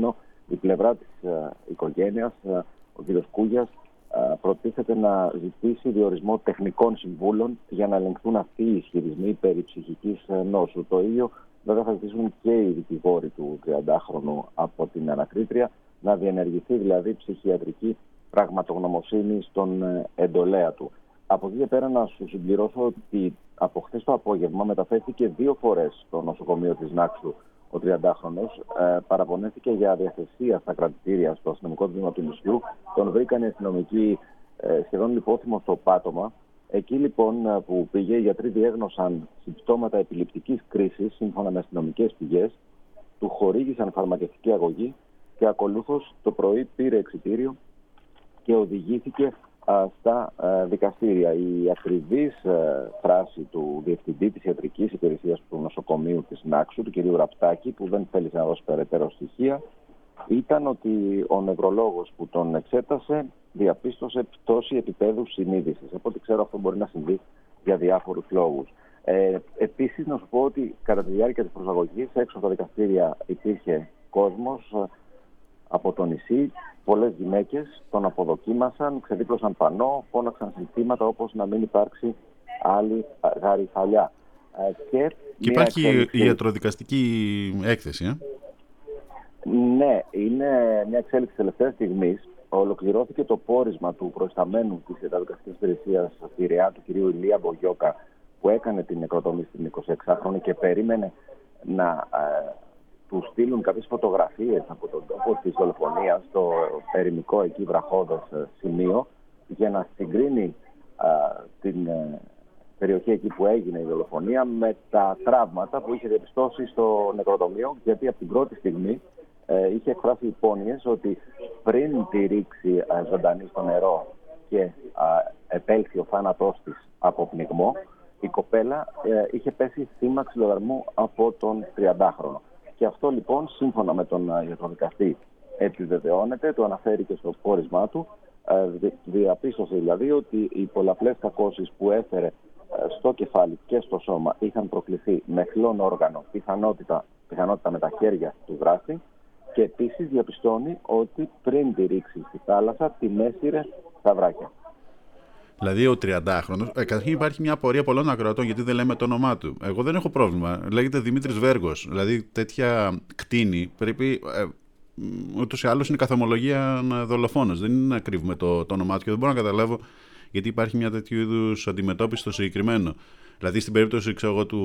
Η πλευρά της οικογένειας, ο κ. Κούγιας, προτίθεται να ζητήσει διορισμό τεχνικών συμβούλων για να ελεγχθούν αυτοί οι ισχυρισμοί περί ψυχικής νόσου. Το ίδιο βέβαια θα ζητήσουν και οι δικηγόροι του τριαντάχρονου από την ανακρίτρια, να διενεργηθεί δηλαδή ψυχιατρική πραγματογνωμοσύνη στον εντολέα του. Από εκεί και πέρα να σου συμπληρώσω ότι από χθες το απόγευμα μεταφέρθηκε δύο φορές στο νοσοκομείο της Νάξου ο τριαντάχρονος, ε, παραπονέθηκε για αδιαθεσία στα κρατητήρια στο αστυνομικό τμήμα του νησιού. Τον βρήκαν οι αστυνομικοί ε, σχεδόν λιπόθυμο στο πάτωμα. Εκεί λοιπόν που πήγε, οι γιατροί διέγνωσαν συμπτώματα επιληπτικής κρίσης σύμφωνα με αστυνομικές πηγές, του χορήγησαν φαρμακευτική αγωγή και ακολούθως το πρωί πήρε εξιτήριο και οδηγήθηκε α, στα α, δικαστήρια. Η ακριβής α, φράση του διευθυντή της ιατρικής υπηρεσίας του νοσοκομείου της Νάξου, του κ. Ραπτάκη, που δεν θέλησε να δώσει περαιτέρω στοιχεία, ήταν ότι ο νευρολόγος που τον εξέτασε διαπίστωσε πτώση επίπεδου συνείδησης. Από ό,τι ξέρω αυτό μπορεί να συμβεί για διάφορους λόγους. Ε, επίσης να σου πω ότι κατά τη διάρκεια της προσαγωγής έξω από τα δικαστήρια υπήρχε κόσμος από το νησί, πολλές γυναίκες τον αποδοκίμασαν, ξεδίπλωσαν πανό, φώναξαν συνθήματα όπως να μην υπάρξει άλλη γαριφαλιά. Ε, και και υπάρχει εξέλιξη... η ιατροδικαστική έκθεση, ε? Ναι, είναι μια εξέλιξη τελευταία στιγμής. Ολοκληρώθηκε το πόρισμα του προϊσταμένου της ιατροδικαστικής υπηρεσίας Πειραιά, του κ. Ηλία Μπογιώκα, που έκανε την νεκροτομή στην εικοσιεξάχρονη και περίμενε να ε, του στείλουν κάποιες φωτογραφίες από τον τόπο της δολοφονίας στο ερημικό εκεί βραχώδες ε, σημείο, για να συγκρίνει ε, την ε, περιοχή εκεί που έγινε η δολοφονία με τα τραύματα που είχε διαπιστώσει στο νεκροτομείο, γιατί από την πρώτη στιγμή ε, είχε εκφράσει υπόνοιες ότι πριν τη ρίξει ε, ζωντανή στο νερό και ε, επέλθει ο θάνατός της από πνιγμό, η κοπέλα ε, είχε πέσει θύμα ξυλοδαρμού από τον τριαντάχρονο. Και αυτό λοιπόν, σύμφωνα με τον ιατροδικαστή, επιβεβαιώνεται, το αναφέρει και στο πόρισμά του. Ε, διαπίστωσε δηλαδή ότι οι πολλαπλές κακώσεις που έφερε ε, στο κεφάλι και στο σώμα είχαν προκληθεί με χλόν όργανο, πιθανότητα, πιθανότητα με τα χέρια του δράστη, και επίσης διαπιστώνει ότι πριν τη ρίξει στη θάλασσα την έσυρε στα βράχια. Δηλαδή ο τριαντάχρονος, ε, καταρχήν υπάρχει μια απορία πολλών ακροατών γιατί δεν λέμε το όνομά του. Εγώ δεν έχω πρόβλημα. Λέγεται Δημήτρης Βέργος. Δηλαδή τέτοια κτίνη πρέπει. Ε, ούτως ή άλλως είναι καθομολογία δολοφόνος. Δεν είναι να κρύβουμε το, το όνομά του και δεν μπορώ να καταλάβω γιατί υπάρχει μια τέτοιου είδους αντιμετώπιση στο συγκεκριμένο. Δηλαδή στην περίπτωση ξέρω εγώ, του,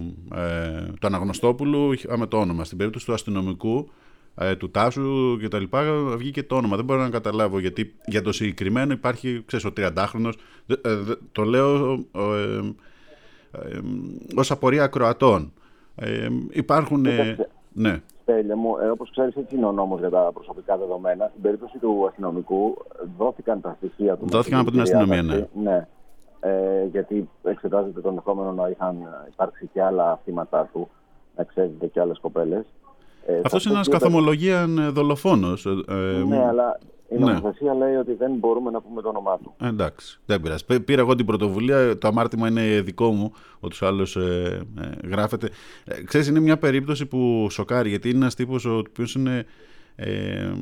ε, του Αναγνωστόπουλου είχαμε το όνομα. Στην περίπτωση του αστυνομικού, ε, του Τάσου και τα λοιπά, βγήκε το όνομα. Δεν μπορώ να καταλάβω γιατί για το συγκεκριμένο υπάρχει, ξέρεις, ο τριαντάχρονος. Ε, ε, το λέω ε, ε, ε, ως απορία ακροατών. Ε, υπάρχουν. Ε, ναι. Στέλια μου, ε, όπως ξέρεις, έτσι είναι ο νόμος για τα προσωπικά δεδομένα. Στην περίπτωση του αστυνομικού δόθηκαν τα στοιχεία του. Δόθηκαν από την αστυνομία, ναι. ναι. Ε, γιατί εξετάζεται το ενδεχόμενο να είχαν υπάρξει και άλλα θύματα του, να εξέζεται και άλλες κοπέλες. Ε, Αυτός είναι ένας καθομολογίαν δολοφόνος. Ε, ναι, αλλά η ναι. νομοθεσία λέει ότι δεν μπορούμε να πούμε το όνομά του. Εντάξει, δεν πειράζει. Πήρα εγώ την πρωτοβουλία, το αμάρτημα είναι δικό μου, ούτως άλλως ε, ε, γράφεται. Ε, ξέρεις, είναι μια περίπτωση που σοκάρει, γιατί είναι ένας τύπος ο οποίος είναι... Ε,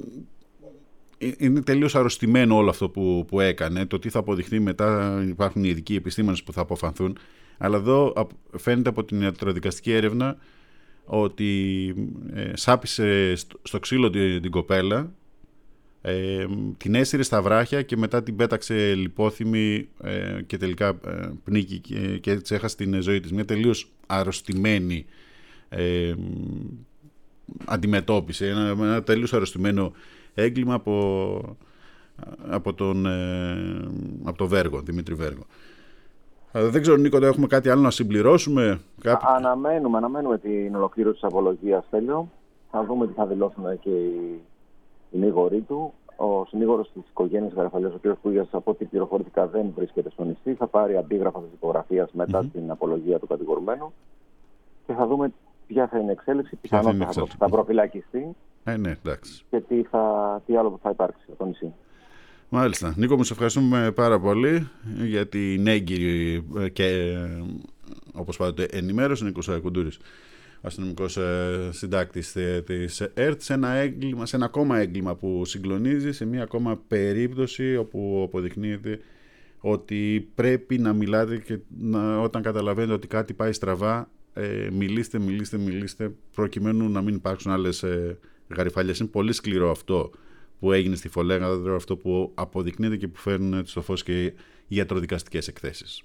είναι τελείως αρρωστημένο όλο αυτό που, που έκανε. Το τι θα αποδειχθεί μετά, υπάρχουν οι ειδικοί επιστήμονες που θα αποφανθούν. Αλλά εδώ φαίνεται από την ιατροδικαστική έρευνα ότι ε, σάπισε στο, στο ξύλο την, την κοπέλα, ε, την έσυρε στα βράχια και μετά την πέταξε λιπόθυμη ε, και τελικά ε, πνίγηκε και, και έτσι έχασε την ζωή της. Μια τελείως αρρωστημένη ε, αντιμετώπιση, ένα, ένα τελείως αρρωστημένο έγκλημα από, από τον ε, από τον Βέργο, Δημήτρη Βέργο. Δεν ξέρω, Νίκο, έχουμε κάτι άλλο να συμπληρώσουμε. Κάποιο... Αναμένουμε, αναμένουμε την ολοκλήρωση της απολογίας, Τέλειο. Θα δούμε τι θα δηλώσουν και οι συνήγοροι του. Ο συνήγορος της οικογένειας Γαριφαλιάς, ο κ. Κούγιας, από ό,τι πληροφορητικά δεν βρίσκεται στο νησί. Θα πάρει αντίγραφα της υπογραφίας μετά mm-hmm. την απολογία του κατηγορουμένου και θα δούμε ποια θα είναι η εξέλιξη. Πιθανότατα θα, θα προφυλακιστεί ε, ναι, εντάξει. και τι, θα, τι άλλο θα υπάρξει στο νησί. Μάλιστα. Νίκο, μου σε ευχαριστούμε πάρα πολύ για την έγκυρη και όπως πάντοτε ενημέρωση. Νίκος Κουντούρης αστυνομικός ε, συντάκτης ε, της ΕΡΤ, σε ένα, έγκλημα, σε ένα ακόμα έγκλημα που συγκλονίζει, σε μια ακόμα περίπτωση όπου αποδεικνύεται ότι πρέπει να μιλάτε και να, όταν καταλαβαίνετε ότι κάτι πάει στραβά, ε, μιλήστε, μιλήστε, μιλήστε, προκειμένου να μην υπάρξουν άλλες ε, γαριφαλιές. Είναι πολύ σκληρό αυτό που έγινε στη Φολέγανδρο, αυτό που αποδεικνύεται και που φέρνουν στο φως και οι ιατροδικαστικές εκθέσεις.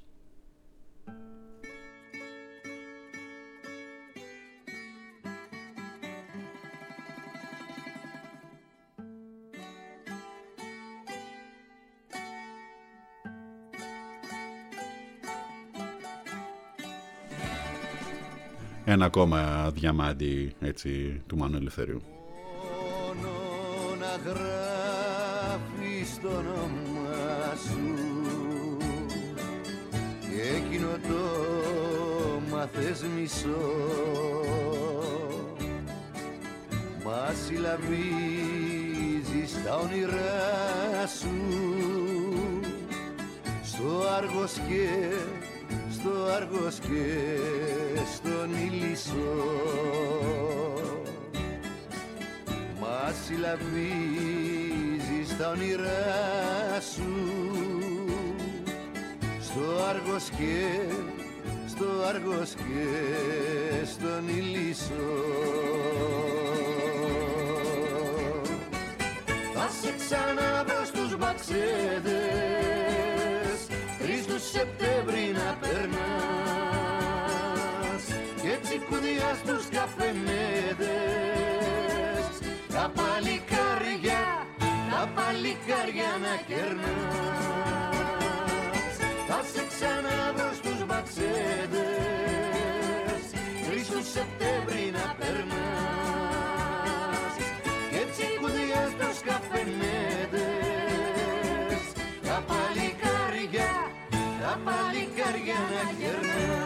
Ένα ακόμα διαμάντι, έτσι, του Μάνου Ελευθερίου. Μόνο να γράφεις το όνομα σου και εκείνο το μάθες μισό, μα συλλαβίζεις τα όνειρά σου στο Άργος και στο Άργος και στον Ηλισσό, μα συλλαβίζεις τα όνειρά σου στο Άργος και στο Άργος και στον Ηλισσό. Θα σε ξαναβρω στους μπαξέδες τρεις του Σεπτέμβρη να περνάς κι έτσι κουδιά στους καφενέδες τα παλικάρια, τα παλικάρια να κερνάς. Θα σε ξαναβρω στους μπαξέδες τρεις του Σεπτέμβρη να περνάς κι έτσι κουδιά στους καφενέδες τα παλικάρια, τα παλικάρια να κερνάς.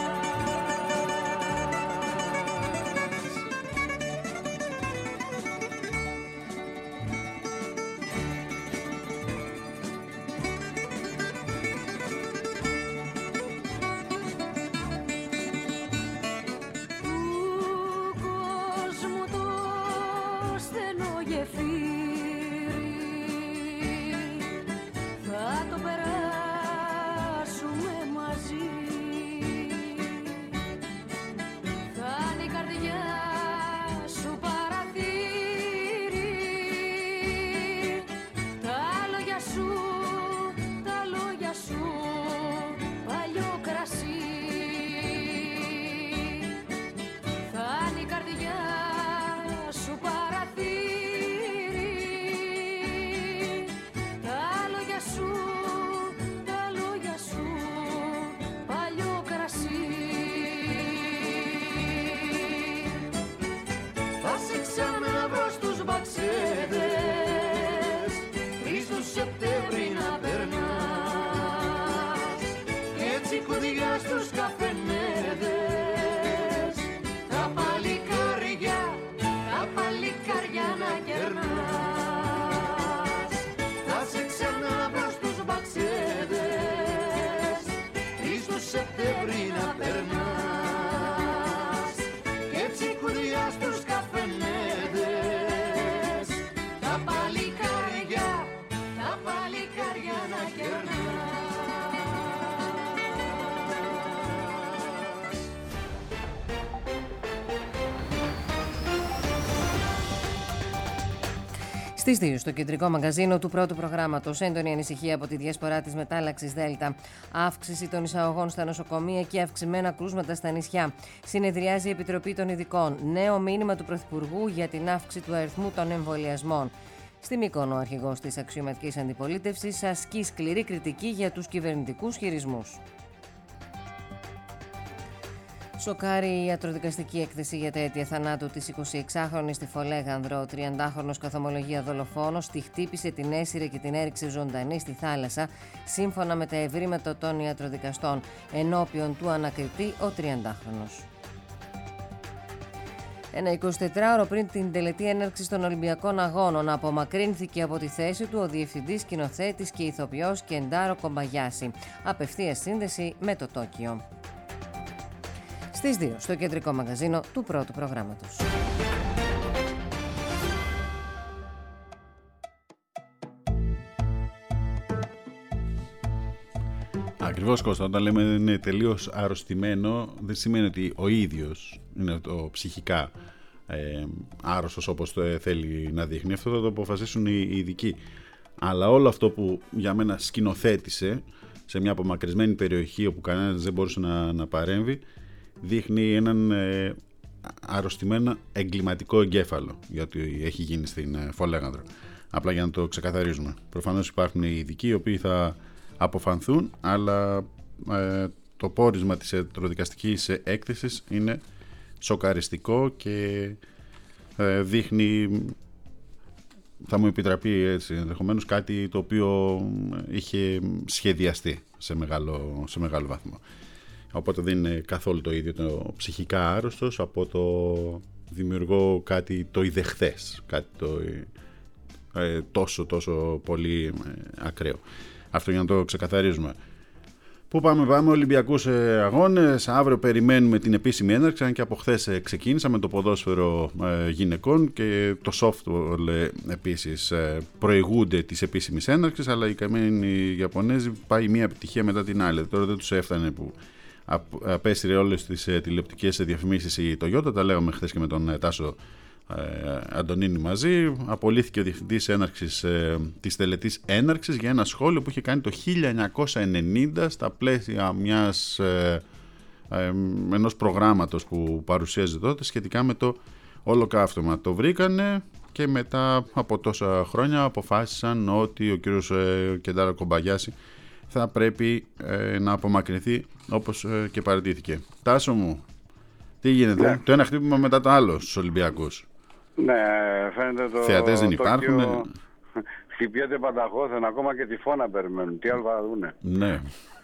Στις δύο, στο κεντρικό μαγκαζίνο του πρώτου προγράμματος, έντονη ανησυχία από τη διασπορά της μετάλλαξης Δέλτα. Αύξηση των εισαγωγών στα νοσοκομεία και αυξημένα κρούσματα στα νησιά. Συνεδριάζει η Επιτροπή των Ειδικών. Νέο μήνυμα του Πρωθυπουργού για την αύξηση του αριθμού των εμβολιασμών. Στη Μύκονο, ο αρχηγός της αξιωματικής αντιπολίτευσης ασκεί σκληρή κριτική για τους κυβερνητικούς χειρισμούς. Σοκάρει η ιατροδικαστική έκθεση για τα αίτια θανάτου της εικοσιεξάχρονης στη Φολέγανδρο. Ο τριαντάχρονος καθομολογία δολοφόνος τη χτύπησε, την έσυρε και την έριξε ζωντανή στη θάλασσα, σύμφωνα με τα ευρήματα των ιατροδικαστών. Ενώπιον του ανακριτή ο τριαντάχρονος. Ένα εικοσιτετράωρο πριν την τελετή έναρξης των Ολυμπιακών Αγώνων, απομακρύνθηκε από τη θέση του ο διευθυντής, σκηνοθέτης και ηθοποιός Κεντάρο Κομπαγιάση. Απευθείας σύνδεση με το Τόκιο. στις δύο στο κεντρικό μαγαζίνο του πρώτου προγράμματος. Ακριβώς, Κώστα, όταν λέμε είναι τελείως αρρωστημένο, δεν σημαίνει ότι ο ίδιος είναι το ψυχικά ε, άρρωστος όπως το θέλει να δείχνει. Αυτό θα το αποφασίσουν οι, οι ειδικοί. Αλλά όλο αυτό που για μένα σκηνοθέτησε σε μια απομακρυσμένη περιοχή όπου κανένας δεν μπορούσε να, να παρέμβει, δείχνει έναν ε, αρρωστημένο εγκληματικό εγκέφαλο, γιατί έχει γίνει στην ε, Φολέγανδρο. Απλά για να το ξεκαθαρίζουμε. Προφανώς υπάρχουν οι ειδικοί οι οποίοι θα αποφανθούν, αλλά ε, το πόρισμα της ιατροδικαστικής έκθεσης είναι σοκαριστικό και ε, δείχνει, θα μου επιτραπεί έτσι ενδεχομένως, κάτι το οποίο είχε σχεδιαστεί σε μεγάλο, σε μεγάλο βαθμό. Οπότε δεν είναι καθόλου το ίδιο το ψυχικά άρρωστος από το δημιουργώ κάτι το ιδεχθές, κάτι το ε, τόσο τόσο πολύ ε, ακραίο. Αυτό για να το ξεκαθαρίζουμε. Πού πάμε, πάμε Ολυμπιακούς ε, αγώνες. Αύριο περιμένουμε την επίσημη έναρξη, αν και από χθες ε, ξεκίνησα με το ποδόσφαιρο ε, γυναικών και το softball ε, επίσης ε, προηγούνται της επίσημης έναρξης, αλλά οι καημένοι Ιαπωνέζοι πάει μία επιτυχία μετά την άλλη. Τώρα δεν τους έφτανε που απέστειλε όλες τις ε, τηλεοπτικές διαφημίσεις η Toyota, τα λέγαμε χθες και με τον ε, Τάσο Ε, Αντωνίνη μαζί. Απολύθηκε ο διευθυντής έναρξης, ε, της τελετής έναρξης για ένα σχόλιο που είχε κάνει το χίλια εννιακόσια ενενήντα στα πλαίσια μιας, ε, ε, ενός προγράμματος που παρουσίαζε τότε σχετικά με το ολοκαύτωμα. Το βρήκανε και μετά από τόσα χρόνια αποφάσισαν ότι ο κύριος ε, Κεντάρα Κομπαγιάση θα πρέπει ε, να απομακρυνθεί όπως ε, και παραιτήθηκε. Τάσο μου, τι γίνεται, ναι. Το ένα χτύπημα μετά το άλλο στους Ολυμπιακούς. Ναι, φαίνεται το... Θεατές δεν υπάρχουν. Τόκιο... Χτυπιέται πανταχώθεν, ακόμα και τυφώνα περιμένουν. Τι άλλο θα δούνε. Ναι.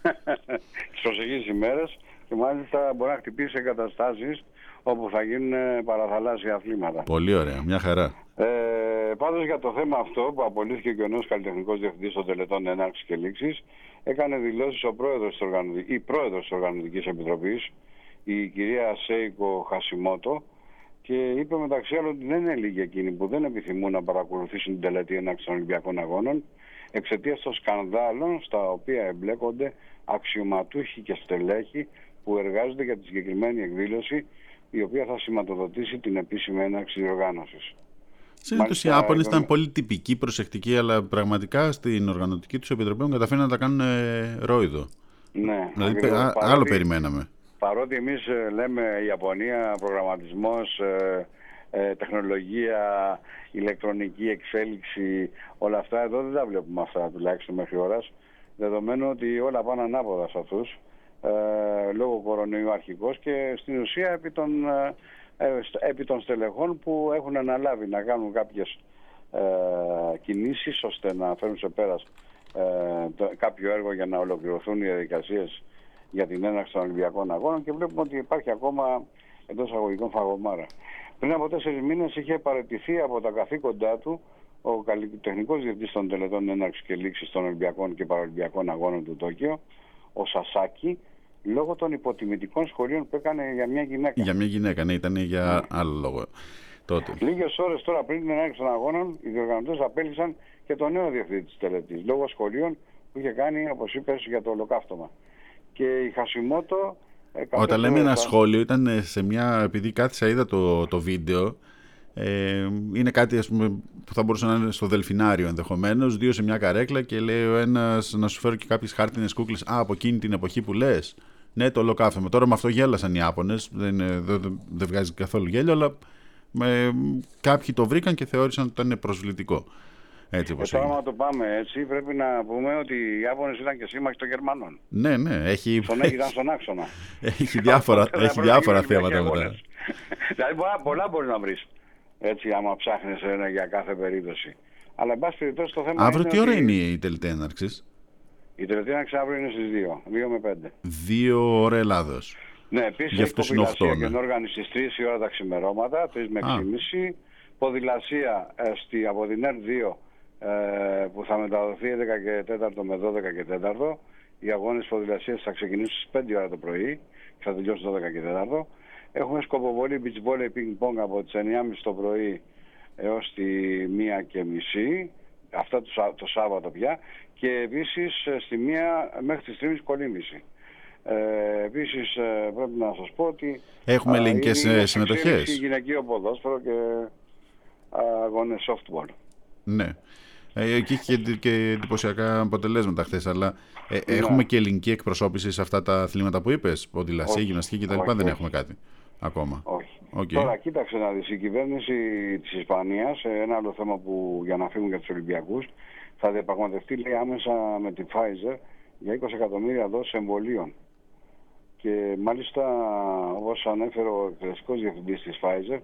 Τις προσεχείς ημέρες και μάλιστα μπορεί να χτυπήσει εγκαταστάσεις όπου θα γίνουν παραθαλάσσια αθλήματα. Πολύ ωραία, μια χαρά. Ε, πάντως για το θέμα αυτό που απολύθηκε και ο νέος καλλιτεχνικός διευθυντής των τελετών έναρξης και λήξης, έκανε δηλώσεις ο πρόεδρος της οργανωτικής, η πρόεδρος της Οργανωτικής Επιτροπής, η κυρία Σέικο Χασιμότο, και είπε μεταξύ άλλων ότι δεν είναι λίγοι εκείνοι που δεν επιθυμούν να παρακολουθήσουν την τελετή έναρξη των Ολυμπιακών Αγώνων εξαιτίας των σκανδάλων στα οποία εμπλέκονται αξιωματούχοι και στελέχοι που εργάζονται για τη συγκεκριμένη εκδήλωση, η οποία θα σηματοδοτήσει την επίσημη έναρξη διοργάνωσης. Συνήθως οι Ιάπωνες ήταν πολύ τυπικοί, προσεκτικοί, αλλά πραγματικά στην οργανωτική τους επιτροπή καταφέρουν να τα κάνουν ε, ρόιδο. Ναι, δηλαδή, ακριβώς, α, παρότι, άλλο περιμέναμε. Παρότι εμείς ε, λέμε Ιαπωνία, προγραμματισμός, ε, ε, τεχνολογία, ηλεκτρονική εξέλιξη, όλα αυτά, εδώ δεν τα βλέπουμε αυτά τουλάχιστον μέχρι ώρας, δεδομένου ότι όλα πάνε ανάποδα σε αυτούς, ε, λόγω κορονοϊού αρχικώς και στην ουσία επί των, ε, επί των στελεχών που έχουν αναλάβει να κάνουν κάποιες ε, κινήσεις ώστε να φέρουν σε πέρας ε, το, κάποιο έργο για να ολοκληρωθούν οι διαδικασίες για την έναρξη των Ολυμπιακών Αγώνων, και βλέπουμε ότι υπάρχει ακόμα εντός αγωγικών φαγωμάρα. Πριν από τέσσερις μήνες είχε παραιτηθεί από τα καθήκοντά του ο καλλιτεχνικός διευθυντής των τελετών έναρξης και λήξης των Ολυμπιακών και Παραολυμπιακών Αγώνων του Τόκιο, ο Σασάκι, λόγω των υποτιμητικών σχολείων που έκανε για μια γυναίκα. Για μια γυναίκα, ναι, ήταν για ναι. άλλο λόγο τότε. Λίγες ώρες τώρα πριν την έναρξη των αγώνων, οι διοργανωτές απέλησαν και τον νέο διευθυντή της τελετής, λόγω σχολείων που είχε κάνει, όπως είπες, για το ολοκαύτωμα. Και η Χασιμότο... Όταν λέμε ένα σχόλιο, ήταν σε μια, επειδή κάθισα είδα το, το βίντεο, ε, είναι κάτι, ας πούμε, που θα μπορούσε να είναι στο Δελφινάριο ενδεχομένως, δύο σε μια καρέκλα και λέει ο ένας να σου φέρω και κάποιες χάρτινες κούκλες, α, από εκείνη την εποχή που λες, ναι, το ολοκαύτωμα. Τώρα με αυτό γέλασαν οι Ιάπωνες, δεν, δεν, δεν βγάζει καθόλου γέλιο, αλλά με, κάποιοι το βρήκαν και θεώρησαν ότι ήταν προσβλητικό. Έτσι όπως ε, τώρα, άμα το πάμε έτσι, πρέπει να πούμε ότι οι Ιάπωνες ήταν και σύμμαχοι των Γερμανών. Ναι, ναι, έχει. Στον ήταν στον άξονα. Έχει διάφορα, έχει διάφορα θέματα μετά. Δηλαδή, πολλά μπορεί να βρεις. Έτσι, άμα ψάχνεις ένα για κάθε περίπτωση. Αλλά, εν πάση περιπτώσει, το θέμα. Αύριο είναι. Τι ώρα ότι... είναι η τελετή έναρξης? Η τελετή έναρξη αύριο είναι στις δύο, δύο με πέντε. δύο ώρα Ελλάδος. Ναι, επίσης έχει ποδηλασία και όργανη στις τρεις η ώρα τα ξημερώματα, τρεις με έξι και μισή. Ποδηλασία ε, στη, από την ΕΡΤ δύο ε, που θα μεταδοθεί έντεκα και τέσσερα με δώδεκα και τέσσερα. Οι αγώνες ποδηλασίας θα ξεκινήσουν στις πέντε ώρα το πρωί και θα τελειώσουν δώδεκα και τέσσερα. Έχουμε σκοποβολή beach volley ping pong από τις εννιά και μισή το πρωί έως τη μία και μισή. Αυτά το, το Σάββατο πια. Και επίσης στη μία μέχρι τις τρεις κολύμβηση. Ε, επίσης ε, πρέπει να σας πω ότι έχουμε ελληνικές συμμετοχές. Γυναικείο ποδόσφαιρο και αγώνες softball. Ναι. Ε, εκεί είχε και, και εντυπωσιακά αποτελέσματα χθες, αλλά ε, ναι. έχουμε και ελληνική εκπροσώπηση σε αυτά τα αθλήματα που είπες, ποδηλασία, γυμναστική κτλ. Δεν όχι. έχουμε κάτι ακόμα. Όχι. Okay. Τώρα κοίταξε να δεις, η κυβέρνηση της Ισπανίας, ένα άλλο θέμα που για να φύγουν για τους Ολυμπιακούς, θα διαπραγματευτεί λέει άμεσα με την Pfizer για είκοσι εκατομμύρια δόσεις εμβολίων. Και μάλιστα, όπως ανέφερε ο εκτελεστικός διευθυντής της Pfizer,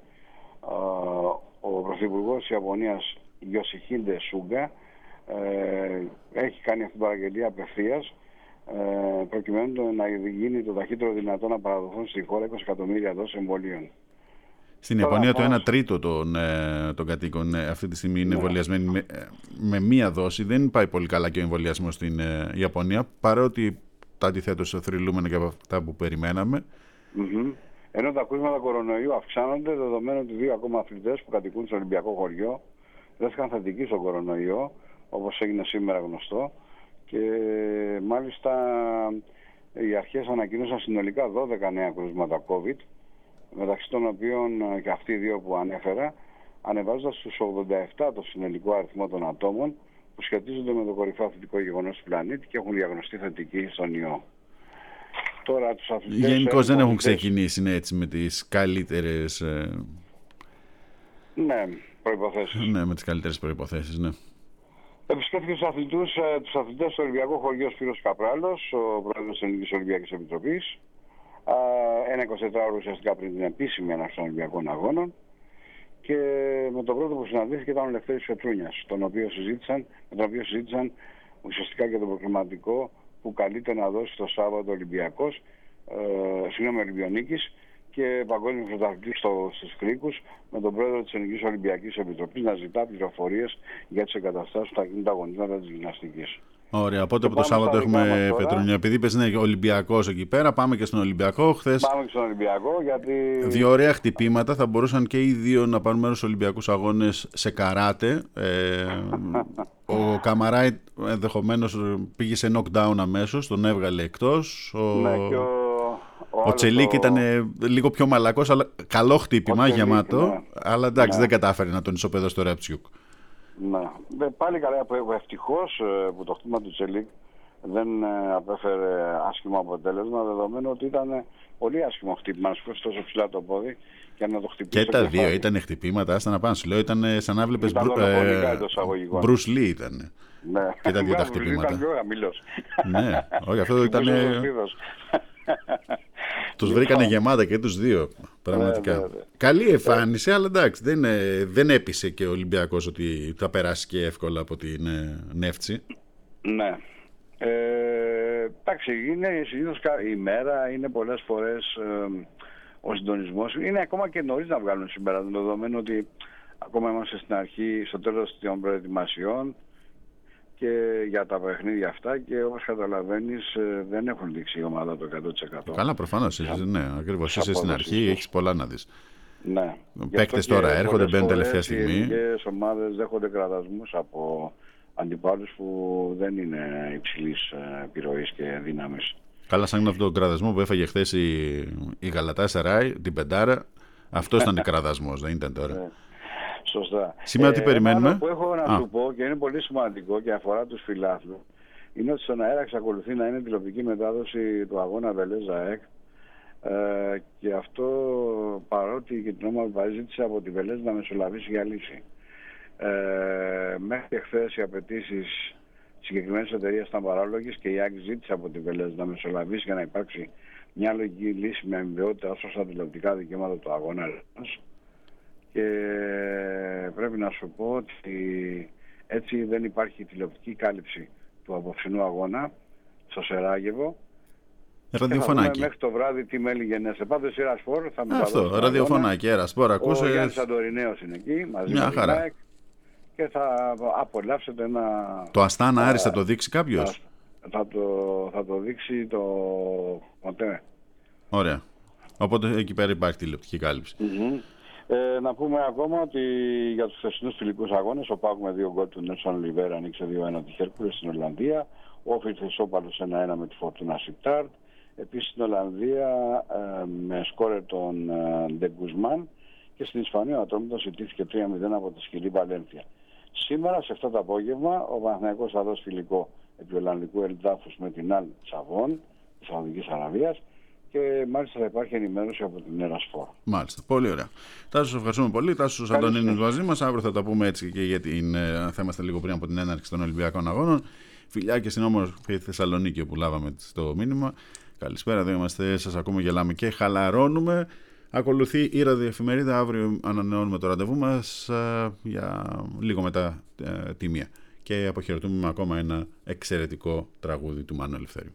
ο πρωθυπουργός της Ιαπωνίας Γιοσιχίντε Σούγκα ε, έχει κάνει αυτή την παραγγελία απευθείας ε, προκειμένου να γίνει το ταχύτερο δυνατό να παραδοθούν στη χώρα είκοσι εκατομμύρια δόσεις εμβολίων. Στην Τώρα, Ιαπωνία το ένα τρίτο των, των κατοίκων αυτή τη στιγμή είναι ναι. εμβολιασμένοι με, με μία δόση. Δεν πάει πολύ καλά και ο εμβολιασμός στην Ιαπωνία, παρότι τα αντιθέτως θρυλούμενα και από αυτά που περιμέναμε. Mm-hmm. Ενώ τα κρούσματα κορονοϊού αυξάνονται, δεδομένου ότι δύο ακόμα αθλητές που κατοικούν στο Ολυμπιακό χωριό βρέθηκαν θετικοί στον κορονοϊό, όπως έγινε σήμερα γνωστό, και μάλιστα οι αρχές ανακοίνωσαν συνολικά δώδεκα νέα κρούσματα COVID, μεταξύ των οποίων και αυτοί οι δύο που ανέφερα, ανεβάζοντας στους ογδόντα επτά το συνολικό αριθμό των ατόμων που σχετίζονται με το κορυφαίο αθλητικό γεγονός του πλανήτη και έχουν διαγνωστεί θετικοί στον ιό. Τώρα, τους αθλητές γενικώς δεν έχουν ξεκινήσει ναι, έτσι, με τις καλύτερες ε... ναι, προϋποθέσεις. Ναι, με τις καλύτερες προϋποθέσεις, ναι. Επισκέφθηκε τους αθλητούς, τους αθλητές στο Ολυμπιακό χωριό Σπύρος Καπράλος, ο πρόεδρος της Ελληνικής Ολυμπιακής Επιτροπής, ένα εικοσιτετράωρο ουσιαστικά πριν την επίσημη έναρξη των Ολυμπιακών Αγώνων, και με τον πρώτο που συναντήθηκε ήταν ο Λευτέρης Πετρούνιας, τον οποίο συζήτησαν, με τον οποίο συζήτησαν ουσιαστικά και το προκριματικό που καλείται να δώσει το Σάββατο Ολυμπιακός, ε, συγγνώμη Ολυμπιονίκης, και παγκόσμιο πρωταθλητή στους Κρίκους, με τον πρόεδρο της Ελληνικής Ολυμπιακής Επιτροπής να ζητά πληροφορίες για τις εγκαταστάσεις που θα γίνουν τα αγωνίσματα της γυμναστικής. Ωραία, οπότε από το Σάββατο έχουμε Πετρούνια. Επειδή είπες είναι Ολυμπιακός εκεί πέρα, πάμε και στον Ολυμπιακό. Χθες πάμε και στον Ολυμπιακό, γιατί. Δύο ωραία χτυπήματα. Θα μπορούσαν και οι δύο να πάρουν μέρος στους Ολυμπιακούς Αγώνες σε καράτε. Ε, ο Καμαράι ενδεχομένως πήγε σε knockdown αμέσως, τον έβγαλε εκτός. Ο... Ναι, και ο... Ο, ο Τσελίκ το... ήταν λίγο πιο μαλακός, αλλά καλό χτύπημα, Τσελίκ, γεμάτο. Ναι. Αλλά εντάξει, ναι. δεν κατάφερε να τον ισοπεδώσει το Ρέπτσιουκ. Ναι. Πάλι καλά που ευτυχώς που το χτύπημα του Τσελίκ δεν απέφερε άσχημο αποτέλεσμα, δεδομένου ότι ήταν πολύ άσχημο χτύπημα. Να σου πω τόσο ψηλά το πόδι και να το χτυπήσει. Και τα δύο ήταν χτυπήματα, άστα να πάνε. Σου λέω, ήταν σαν να βλέπεις Μπρους Λι ήταν. Ναι. Και τα δύο τα χτυπήματα. Ήταν πιο χαμηλός. Ναι, όχι, αυτό ήταν. Τους βρήκανε γεμάτα και τους δύο, πραγματικά. Ναι, ναι, ναι. Καλή εμφάνιση, ναι. αλλά εντάξει, δεν, δεν έπεισε και ο Ολυμπιακός ότι θα περάσει και εύκολα από την Νεύτσι. Ναι. Ε, εντάξει, είναι συνήθως η μέρα, είναι πολλές φορές ε, ο συντονισμός. Είναι ακόμα και νωρίς να βγάλουν συμπεράσματα, δεδομένου ότι ακόμα είμαστε στην αρχή, στο τέλος των προετοιμασιών και για τα παιχνίδια αυτά, και όπως καταλαβαίνεις δεν έχουν δείξει η ομάδα το εκατό τοις εκατό. Καλά, προφανώς, είσαι, ναι, ακριβώς, είσαι στην αρχή, έχεις πολλά να δεις. Ναι. Παίκτες τώρα έρχονται, μπαίνουν τελευταία στιγμή. Οι ελληνικές ομάδες δέχονται κραδασμούς από αντιπάλους που δεν είναι υψηλής επιρροής και δύναμης. Καλά, σαν αυτόν τον κραδασμό που έφαγε χθες η, η Γαλατάσαράι, την πεντάρα, αυτό ήταν κραδασμός, δεν ήταν τώρα. Σωστά. Σήμερα τι ε, περιμένουμε. Αυτό που έχω να Α. σου πω και είναι πολύ σημαντικό και αφορά τους φιλάθλους, είναι ότι στον αέρα εξακολουθεί να είναι τηλεοπτική μετάδοση του αγώνα Βελές-ΑΕΚ, ε, και αυτό παρότι και την ομάδα Βαρύ ζήτησε από τη Βελές να μεσολαβήσει για λύση. Ε, μέχρι χθες οι απαιτήσεις συγκεκριμένης εταιρείας ήταν παράλογες και η ΑΕΚ ζήτησε από τη Βελές να μεσολαβήσει για να υπάρξει μια λογική λύση με αμοιβαιότητα όσο στα τηλεοπτικά δικαιώματα του αγώνα. Και πρέπει να σου πω ότι έτσι δεν υπάρχει τηλεοπτική κάλυψη του απόψινού αγώνα στο Σεράγεβο. Ραδιοφωνάκι. Μέχρι το βράδυ τι μέλη γενέστε. Πάντως η Ερασπόρ θα μεταδώσει. Αυτό, ραδιοφωνάκι, Ερασπόρ, ακούσε. Ο Γιάννης Αντορινέος είναι εκεί, μαζί μια με χαρά. την και θα απολαύσετε ένα... Το Αστάνα Άρης θα το δείξει κάποιος? Θα το, θα το δείξει το ΟΤΕ. Ωραία. Οπότε εκεί πέρα υπάρχει τηλεοπτική κάλυψη. Mm-hmm. Ε, να πούμε ακόμα ότι για τους χθεσινούς φιλικούς αγώνες ο ΠΑΟΚ με δύο γκολ του Νέλσον Ολιβέρα ανοίξε δύο ένα τη Χέρκουλες στην Ολλανδία. Ο Όφιλ ισόπαλος ένα ένα με τη Φορτούνα Σιπτάρτ. Επίσης στην Ολλανδία ε, με σκόρερ τον ε, Ντεγκουσμάν. Και στην Ισπανία ο Ατρόμητος ιτήθηκε τρία μηδέν από τη σκληρή Βαλένθια. Σήμερα σε αυτό το απόγευμα ο Παναθηναϊκός θα δώσει φιλικό επί Ολλανδικού Ελντάφους με την Αλ Τσαβών της Σαουδικής Αραβίας. Και μάλιστα θα υπάρχει ενημέρωση από την Ερασφόρ. Μάλιστα. Πολύ ωραία. Τάσο, σας ευχαριστούμε πολύ. Τάσο Αντωνίνου μαζί μας. Αύριο θα τα πούμε έτσι και γιατί είναι, θα είμαστε λίγο πριν από την έναρξη των Ολυμπιακών Αγώνων. Φιλιά και στην όμορφη Θεσσαλονίκη όπου λάβαμε το μήνυμα. Καλησπέρα, εδώ είμαστε. Σας ακούμε, γελάμε και χαλαρώνουμε. Ακολουθεί η ραδιοεφημερίδα. Αύριο ανανεώνουμε το ραντεβού μας για λίγο μετά ε, τη μία. Και αποχαιρετούμε με ακόμα ένα εξαιρετικό τραγούδι του Μάνου Ελευθέριου.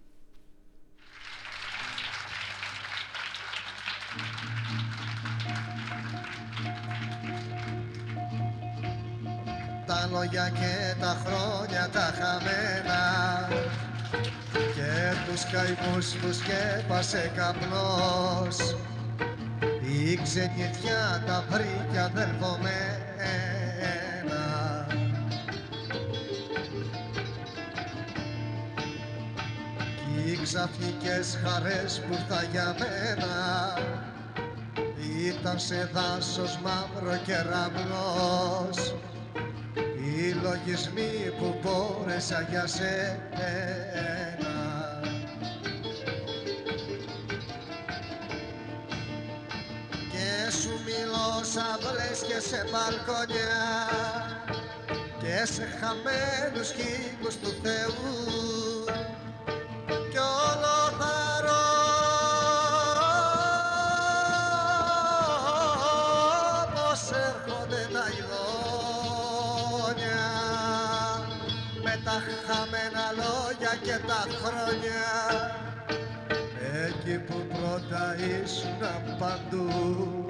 Τα λόγια και τα χρόνια τα χαμένα και τους καημούς που σκέπασε καπνός, η ξενιτιά τα βρήκε αδελφομένα κι οι ξαφνικές χαρές που ήρθα για μένα ήταν σε δάσος μαύρο και ραμνός. Οι λογισμοί που πόρεσα για σένα και σου μιλώ σαν αυλές και σε μπαλκόνια και σε χαμένους κήπους του Θεού κι όλο θαρώ πως έρχονται τα ειδόνια με τα χαμένα λόγια και τα χρόνια εκεί που πρώτα ήσουν παντού.